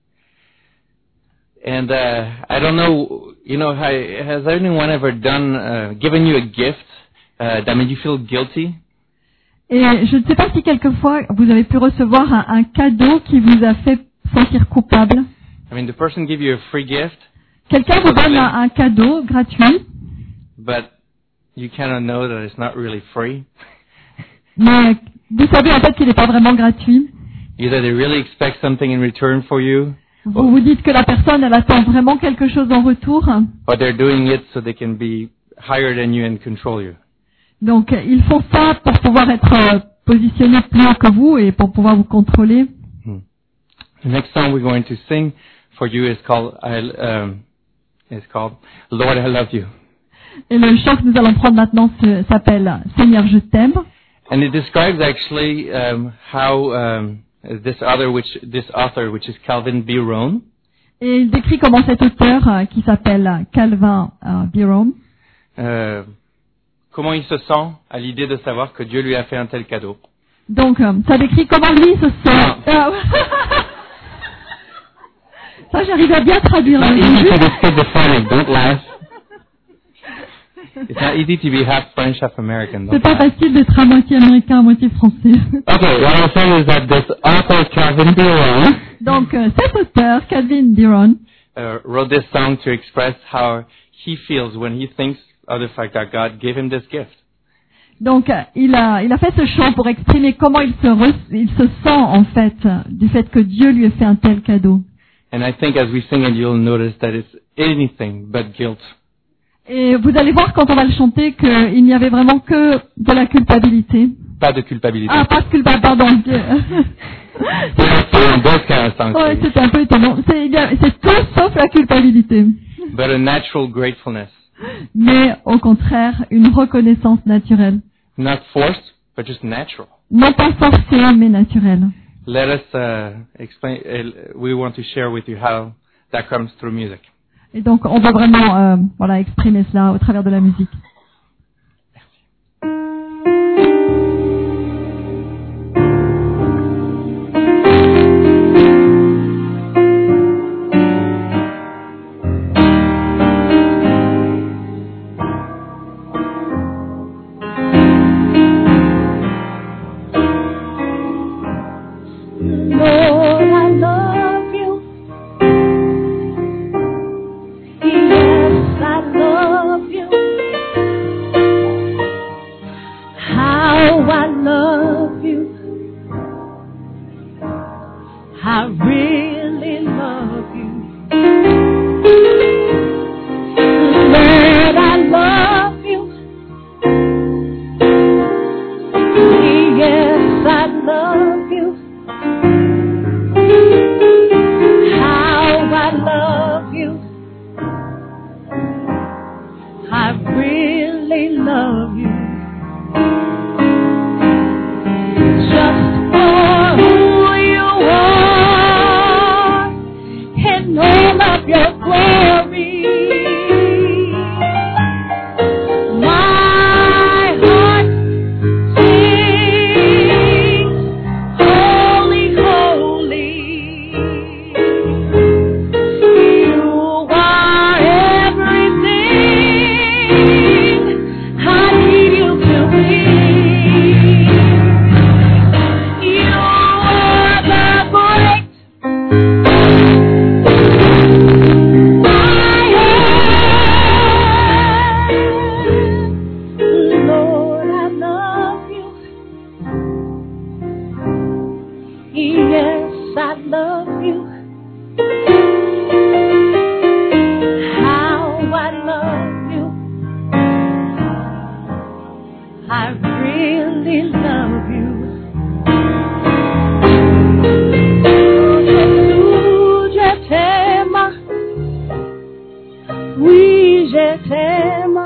And uh, I don't know, you know, has anyone ever done, uh, given you a gift uh, that made you feel guilty? Et je ne sais pas si quelquefois vous avez pu recevoir un, un cadeau qui vous a fait sentir coupable. I mean, the person give you a free gift, Quelqu'un vous donne un, un cadeau gratuit, but you kind of know that it's not really free. mais vous savez en fait qu'il n'est pas vraiment gratuit. Either they really expect something in return for you, Vous vous dites que la personne, elle attend vraiment quelque chose en retour. or they're doing it so they can be higher than you and control you. Donc, ils font ça pour pouvoir être euh, positionnés plus haut que vous et pour pouvoir vous contrôler. Hmm. The next song we're going to sing for you is called, I, um, is called Lord, I Love You. Et le chant que nous allons prendre maintenant se- s'appelle Seigneur, je t'aime. And it describes actually um, how um, this other, which this author, which is Calvin B. Rohn, Et il décrit comment cet auteur, euh, qui s'appelle Calvin euh, Byron, euh, comment il se sent à l'idée de savoir que Dieu lui a fait un tel cadeau. donc euh, ça décrit comment lui se sent. Ah. Ça, j'arrive à bien traduire. Not le easy début. to describe the French, don't laugh. It's not easy to be half French, half American. C'est Don't pas laugh. facile d'être à moitié américain, à moitié français. Okay, what I'm saying is that this author, Calvin B. Rohn, Donc euh, cet auteur, Calvin Byron, uh, wrote this song to express how he feels when he thinks of the fact that God gave him this gift. donc euh, il a il a fait ce chant pour exprimer comment il se re- il se sent en fait euh, du fait que Dieu lui ait fait un tel cadeau. And I think as we sing it, you'll notice that it's anything but guilt. Et vous allez voir quand on va le chanter qu'il n'y avait vraiment que de la culpabilité. Pas de culpabilité. Ah, pas de culpabilité, pardon. C'est un those kind of songs. Ouais, c'était un peu étonnant. C'est, il y a- c'est tout sauf la culpabilité. But a natural gratefulness. Mais au contraire, une reconnaissance naturelle. Not forced, but just natural. Non pas forcée, mais naturelle. Let us uh, explain, uh, we want to share with you how that comes through music. Et donc, on va vraiment euh, voilà, exprimer cela au travers de la musique. Lord, I love you. Yes, I love you. How I love you. I really love you. Lord, I love you. Yes, I love you. How I love you. I really love you. Just for who you are and love you. How I love you. I really love you. Jésus, je t'aime. Oui, je t'aime.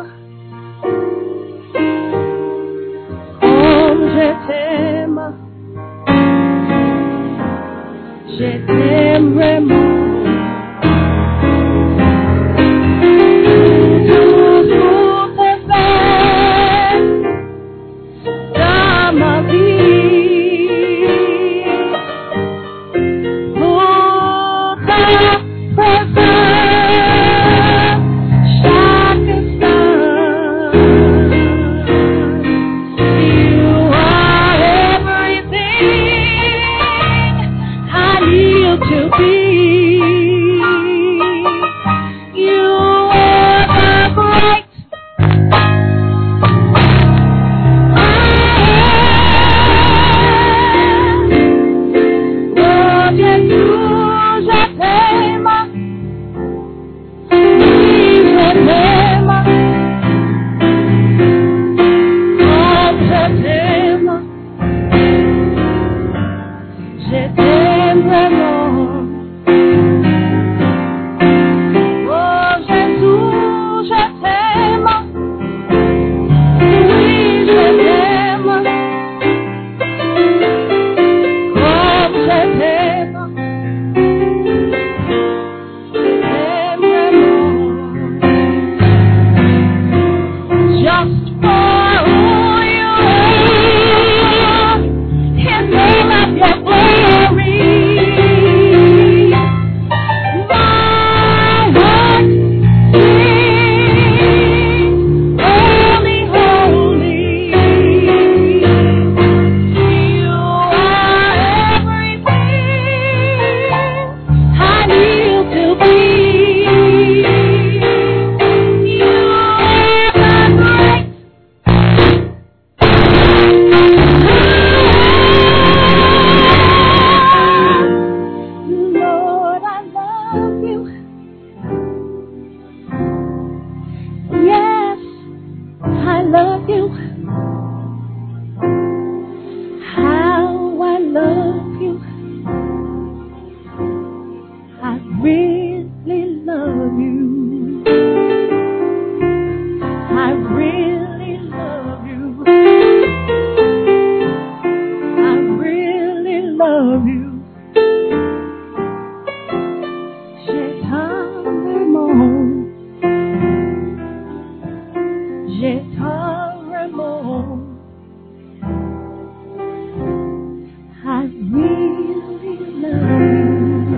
Comme je t'aime. Je t'aime vraiment. Tout te fait dans ma vie. Pour ta présence, chaque instant. You are everything I need to be. You are the great I am. Oh Jésus, je t'aime. Oui, je t'aime. Comme je t'aime. Je t'aime vraiment. Oh Jésus, je t'aime. Oui, je t'aime. Comme je t'aime. Je t'aime vraiment. Just for who you are, in name of your glory. My heart sings, holy, holy. You are everything I need to be. You are the great Lord, I love you. Yes, I love you. How I love you. I really love you. I really love you. I really love you. J'ai tant d'amour. J'ai tant d'amour. I really love you.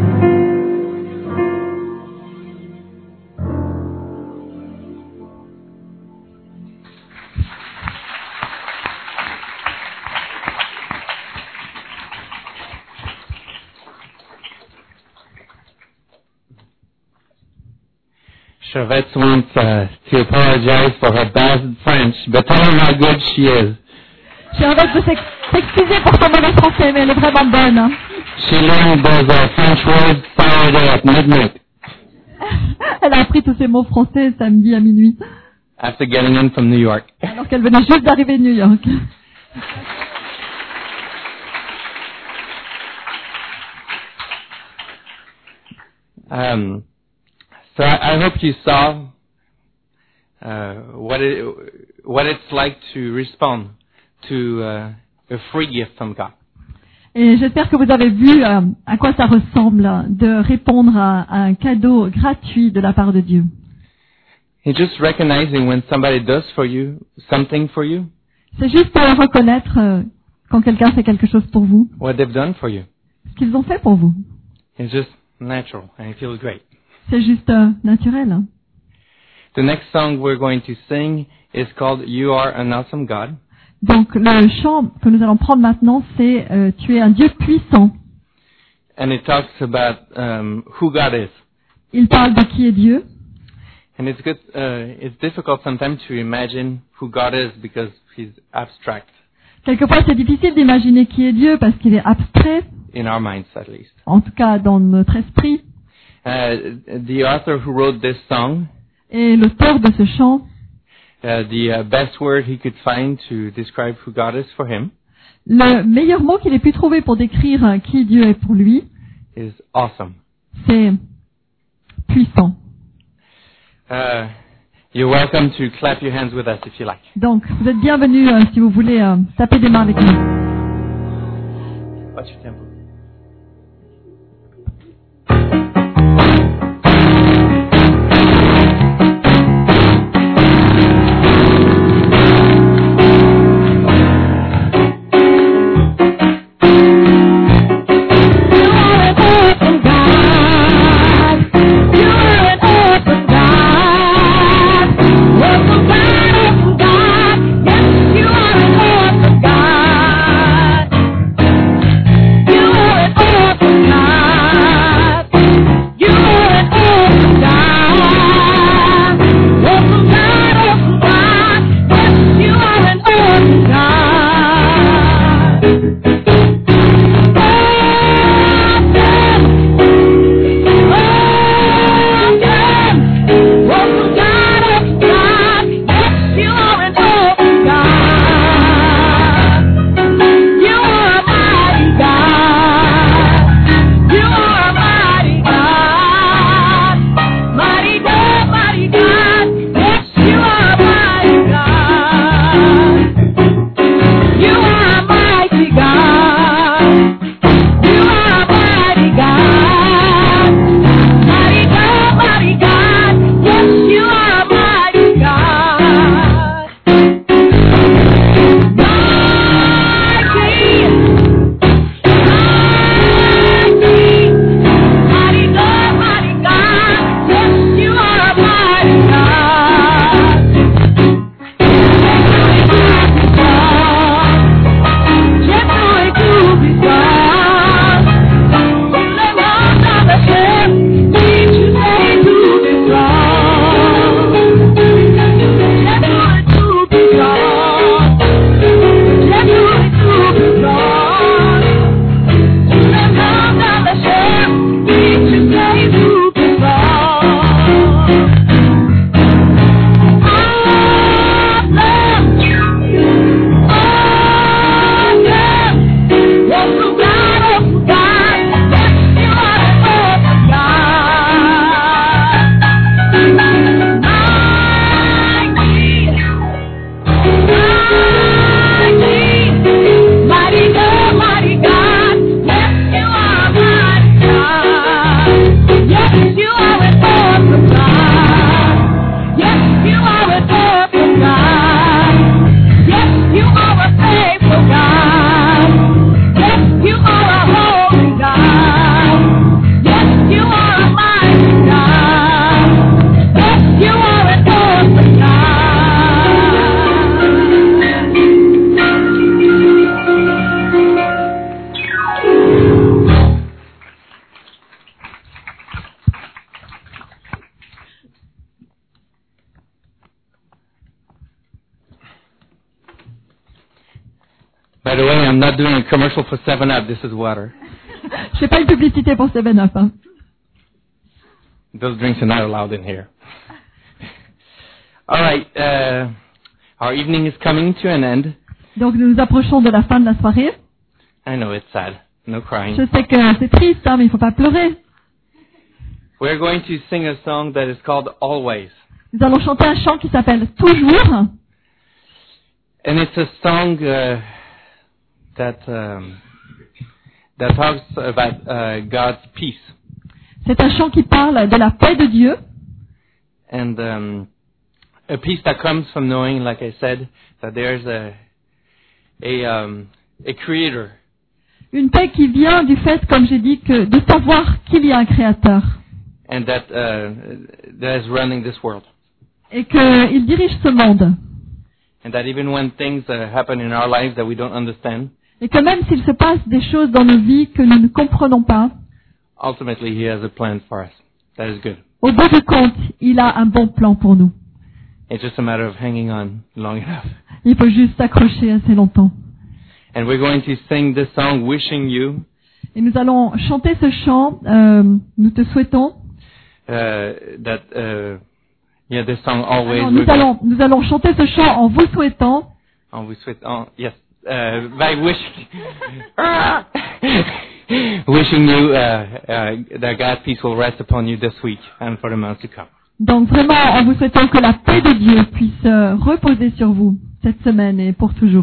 Charvette wants uh, to apologize for her bad French, but tell her how good she is. Charlotte veut s'ex- s'excuser pour son mauvais français, mais elle est vraiment bonne. Hein. She learned those uh, French words Saturday at midnight Elle a appris tous ces mots français samedi à minuit, after getting in from New York. alors qu'elle venait juste d'arriver de New York. Um, so I, I hope you saw uh, what it what it's like to respond to uh, a free gift from God. Et j'espère que vous avez vu euh, à quoi ça ressemble de répondre à, à un cadeau gratuit de la part de Dieu. It's just recognizing when somebody does for you something for you, C'est juste pour reconnaître euh, quand quelqu'un fait quelque chose pour vous, what they've done for you. ce qu'ils ont fait pour vous. It's just natural and it feels great. C'est juste euh, naturel. Hein. The next song we're going to sing is called You Are an Awesome God. Donc le chant que nous allons prendre maintenant, c'est euh, Tu es un Dieu puissant. And it talks about um, who God is. Il parle de qui est Dieu. And it's good. Uh, it's difficult sometimes to imagine who God is because He's abstract. Quelquefois, c'est difficile d'imaginer qui est Dieu parce qu'il est abstrait. in our minds at least. En tout cas, dans notre esprit. Uh, the author who wrote this song, Et l'auteur de ce chant, uh, the uh, best word he could find to describe who God is for him le meilleur mot qu'il ait pu trouver pour décrire euh, qui Dieu est pour lui, is awesome. c'est puissant. Uh, you're welcome to clap your hands with us if you like. Donc, vous êtes bienvenus euh, si vous voulez euh, taper des mains avec nous. What's your tempo? By the way, I'm not doing a commercial for seven up. This is water. Je fais pas une publicité pour seven up. Hein. Those drinks are not allowed in here. All right. Uh, our evening is coming to an end. Donc nous nous approchons de la fin de la soirée. I know it's sad. No crying. Je sais que c'est triste, hein, mais il faut pas pleurer. We're going to sing a song that is called Always. Nous allons chanter un chant qui s'appelle Toujours. And it's a song uh, that um, that talks about uh, God's peace. C'est un chant qui parle de la paix de Dieu. And um, a peace that comes from knowing, like I said, that there's a a um, a creator. Une paix qui vient du fait, comme j'ai dit, que de savoir qu'il y a un créateur. And that uh, that is running this world. Et qu'il dirige ce monde. And that even when things uh, happen in our lives that we don't understand, Et que même s'il se passe des choses dans nos vies que nous ne comprenons pas, ultimately He has a plan for us. That is good. au bout du compte, il a un bon plan pour nous. It's just a matter of hanging on long enough. Il faut juste s'accrocher assez longtemps. And we're going to sing this song, Wishing You. Et nous allons chanter ce chant. Euh, nous te souhaitons. Uh, that uh, yeah, this song always. Alors, nous we're allons nous allons chanter ce chant en vous souhaitant. Oh, we sweat. Oh, yes. Uh, by wishing, wishing you uh, uh, that God's peace will rest upon you this week and for the months to come. Donc vraiment, en vous souhaitant que la paix de Dieu puisse euh, reposer sur vous cette semaine et pour toujours.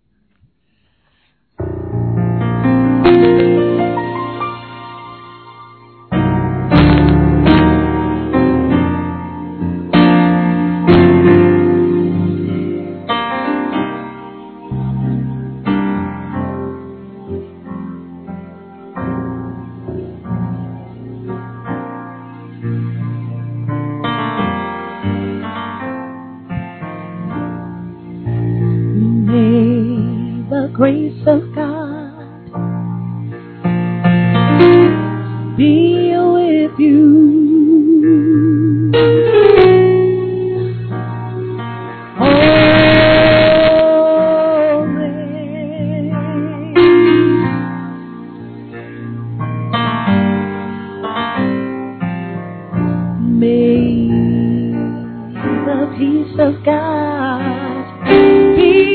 Grace of God be with you. Always. May the peace of God be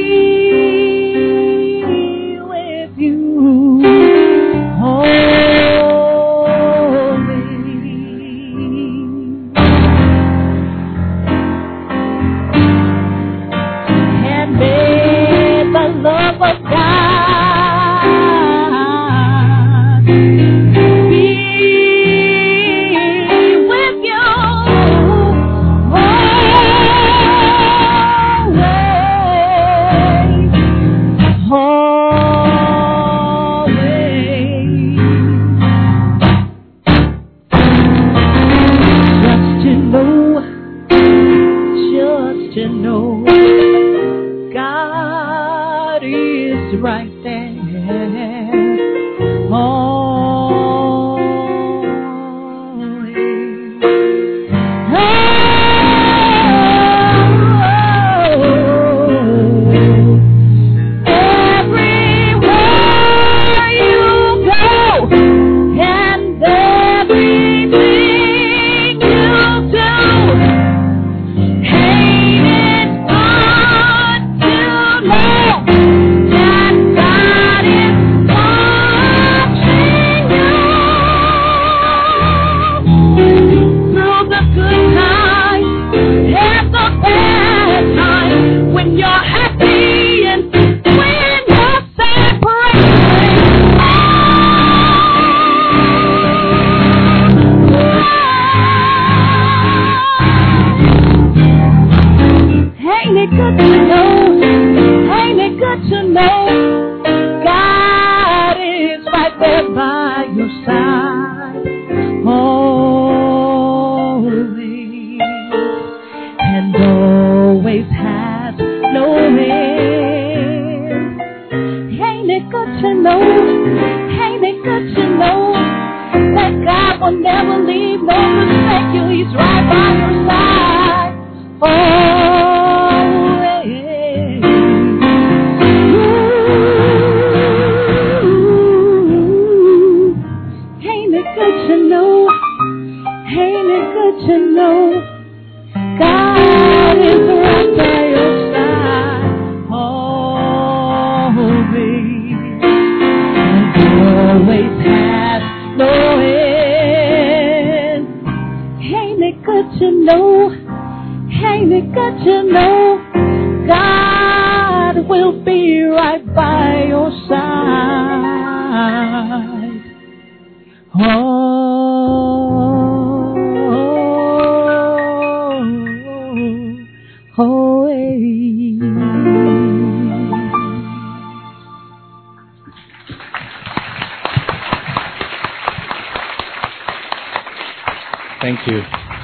Thank you.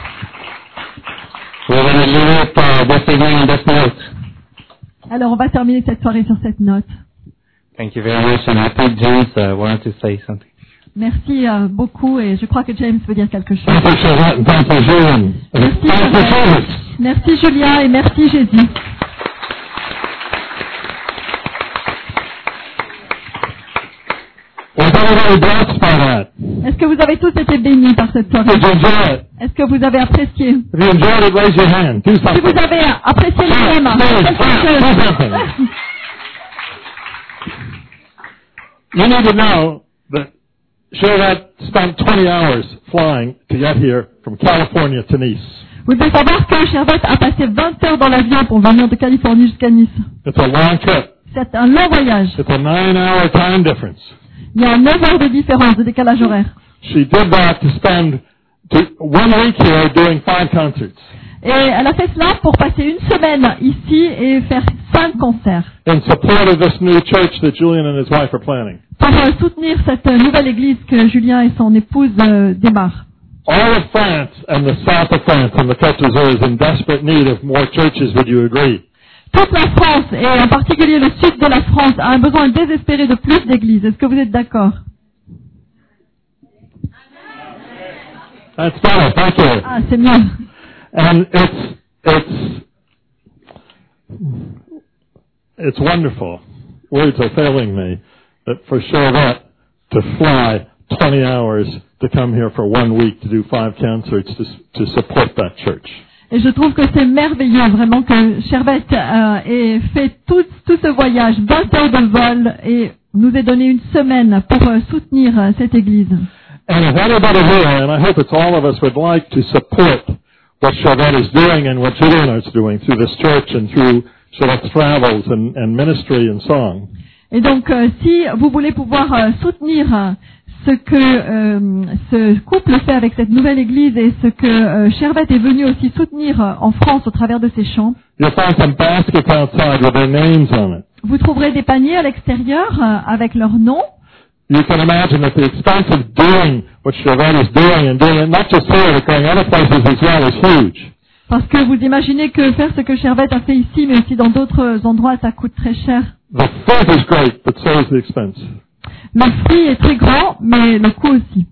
We're going to leave it uh, this evening on this note. Alors, on va terminer cette soirée sur cette note. Thank you very much, and I think James uh, wanted to say something. Merci euh, beaucoup, et je crois que James veut dire quelque chose. Thank you, Sharon. Thank you, Julian. Merci, Thank you, Sharon. Jesus. Merci Julien et merci Jésus. We're going everybody blessed by that? Est-ce que vous avez tous été bénis par cette soirée? Did you enjoy it? Est-ce que vous avez apprécié? If you enjoyed it, raise your hand. Do Si something. vous avez apprécié le thème, Stand, quelque stand, do chose. something. You need to know that Charlotte spent twenty hours flying to get here from California to Nice. Vous devez savoir que Shervette a passé vingt heures dans l'avion pour venir de Californie jusqu'à Nice. It's a long trip. C'est un long voyage. It's a nine-hour time difference. Il y a neuf heures de différence, de décalage horaire. She did that to spend to one week here doing five concerts Et elle a fait cela pour passer une semaine ici et faire cinq concerts. in support of this new church that Julian and his wife are planning. Pour euh, soutenir cette euh, nouvelle église que Julien et son épouse euh, démarrent. All of France and the south of France and the Côte d'Azur is in desperate need of more churches. Would you agree? Toute la France, et en particulier le sud de la France, a un besoin désespéré de plus d'églises. Est-ce que vous êtes d'accord? That's better. Thank you. Ah, c'est mieux. And it's it's it's wonderful. Words are failing me. That for Charlotte to fly twenty hours to come here for one week to do five concerts to to support that church. Et je trouve que c'est merveilleux vraiment que Shervette euh, ait fait tout, tout ce voyage, vingt heures de vol, et nous ait donné une semaine pour euh, soutenir euh, cette église. And if anybody here, and I hope it's all of us, would like to support what Charlotte is doing and what Julian is doing through this church and through Charlotte's travels and, and ministry and song. Et donc, euh, si vous voulez pouvoir euh, soutenir euh, ce que euh, ce couple fait avec cette nouvelle église et ce que euh, Shervette est venu aussi soutenir euh, en France au travers de ses chants, You'll find some baskets outside with their names on it. vous trouverez des paniers à l'extérieur euh, avec leurs noms. You can imagine that the expense of doing what Charlotte is doing and doing it not just here, but going other places as well is huge. Parce que vous imaginez que faire ce que Shervette a fait ici, mais aussi dans d'autres endroits, ça coûte très cher. The fruit is great, but so is the expense. Le fruit est très grand, mais le coût aussi.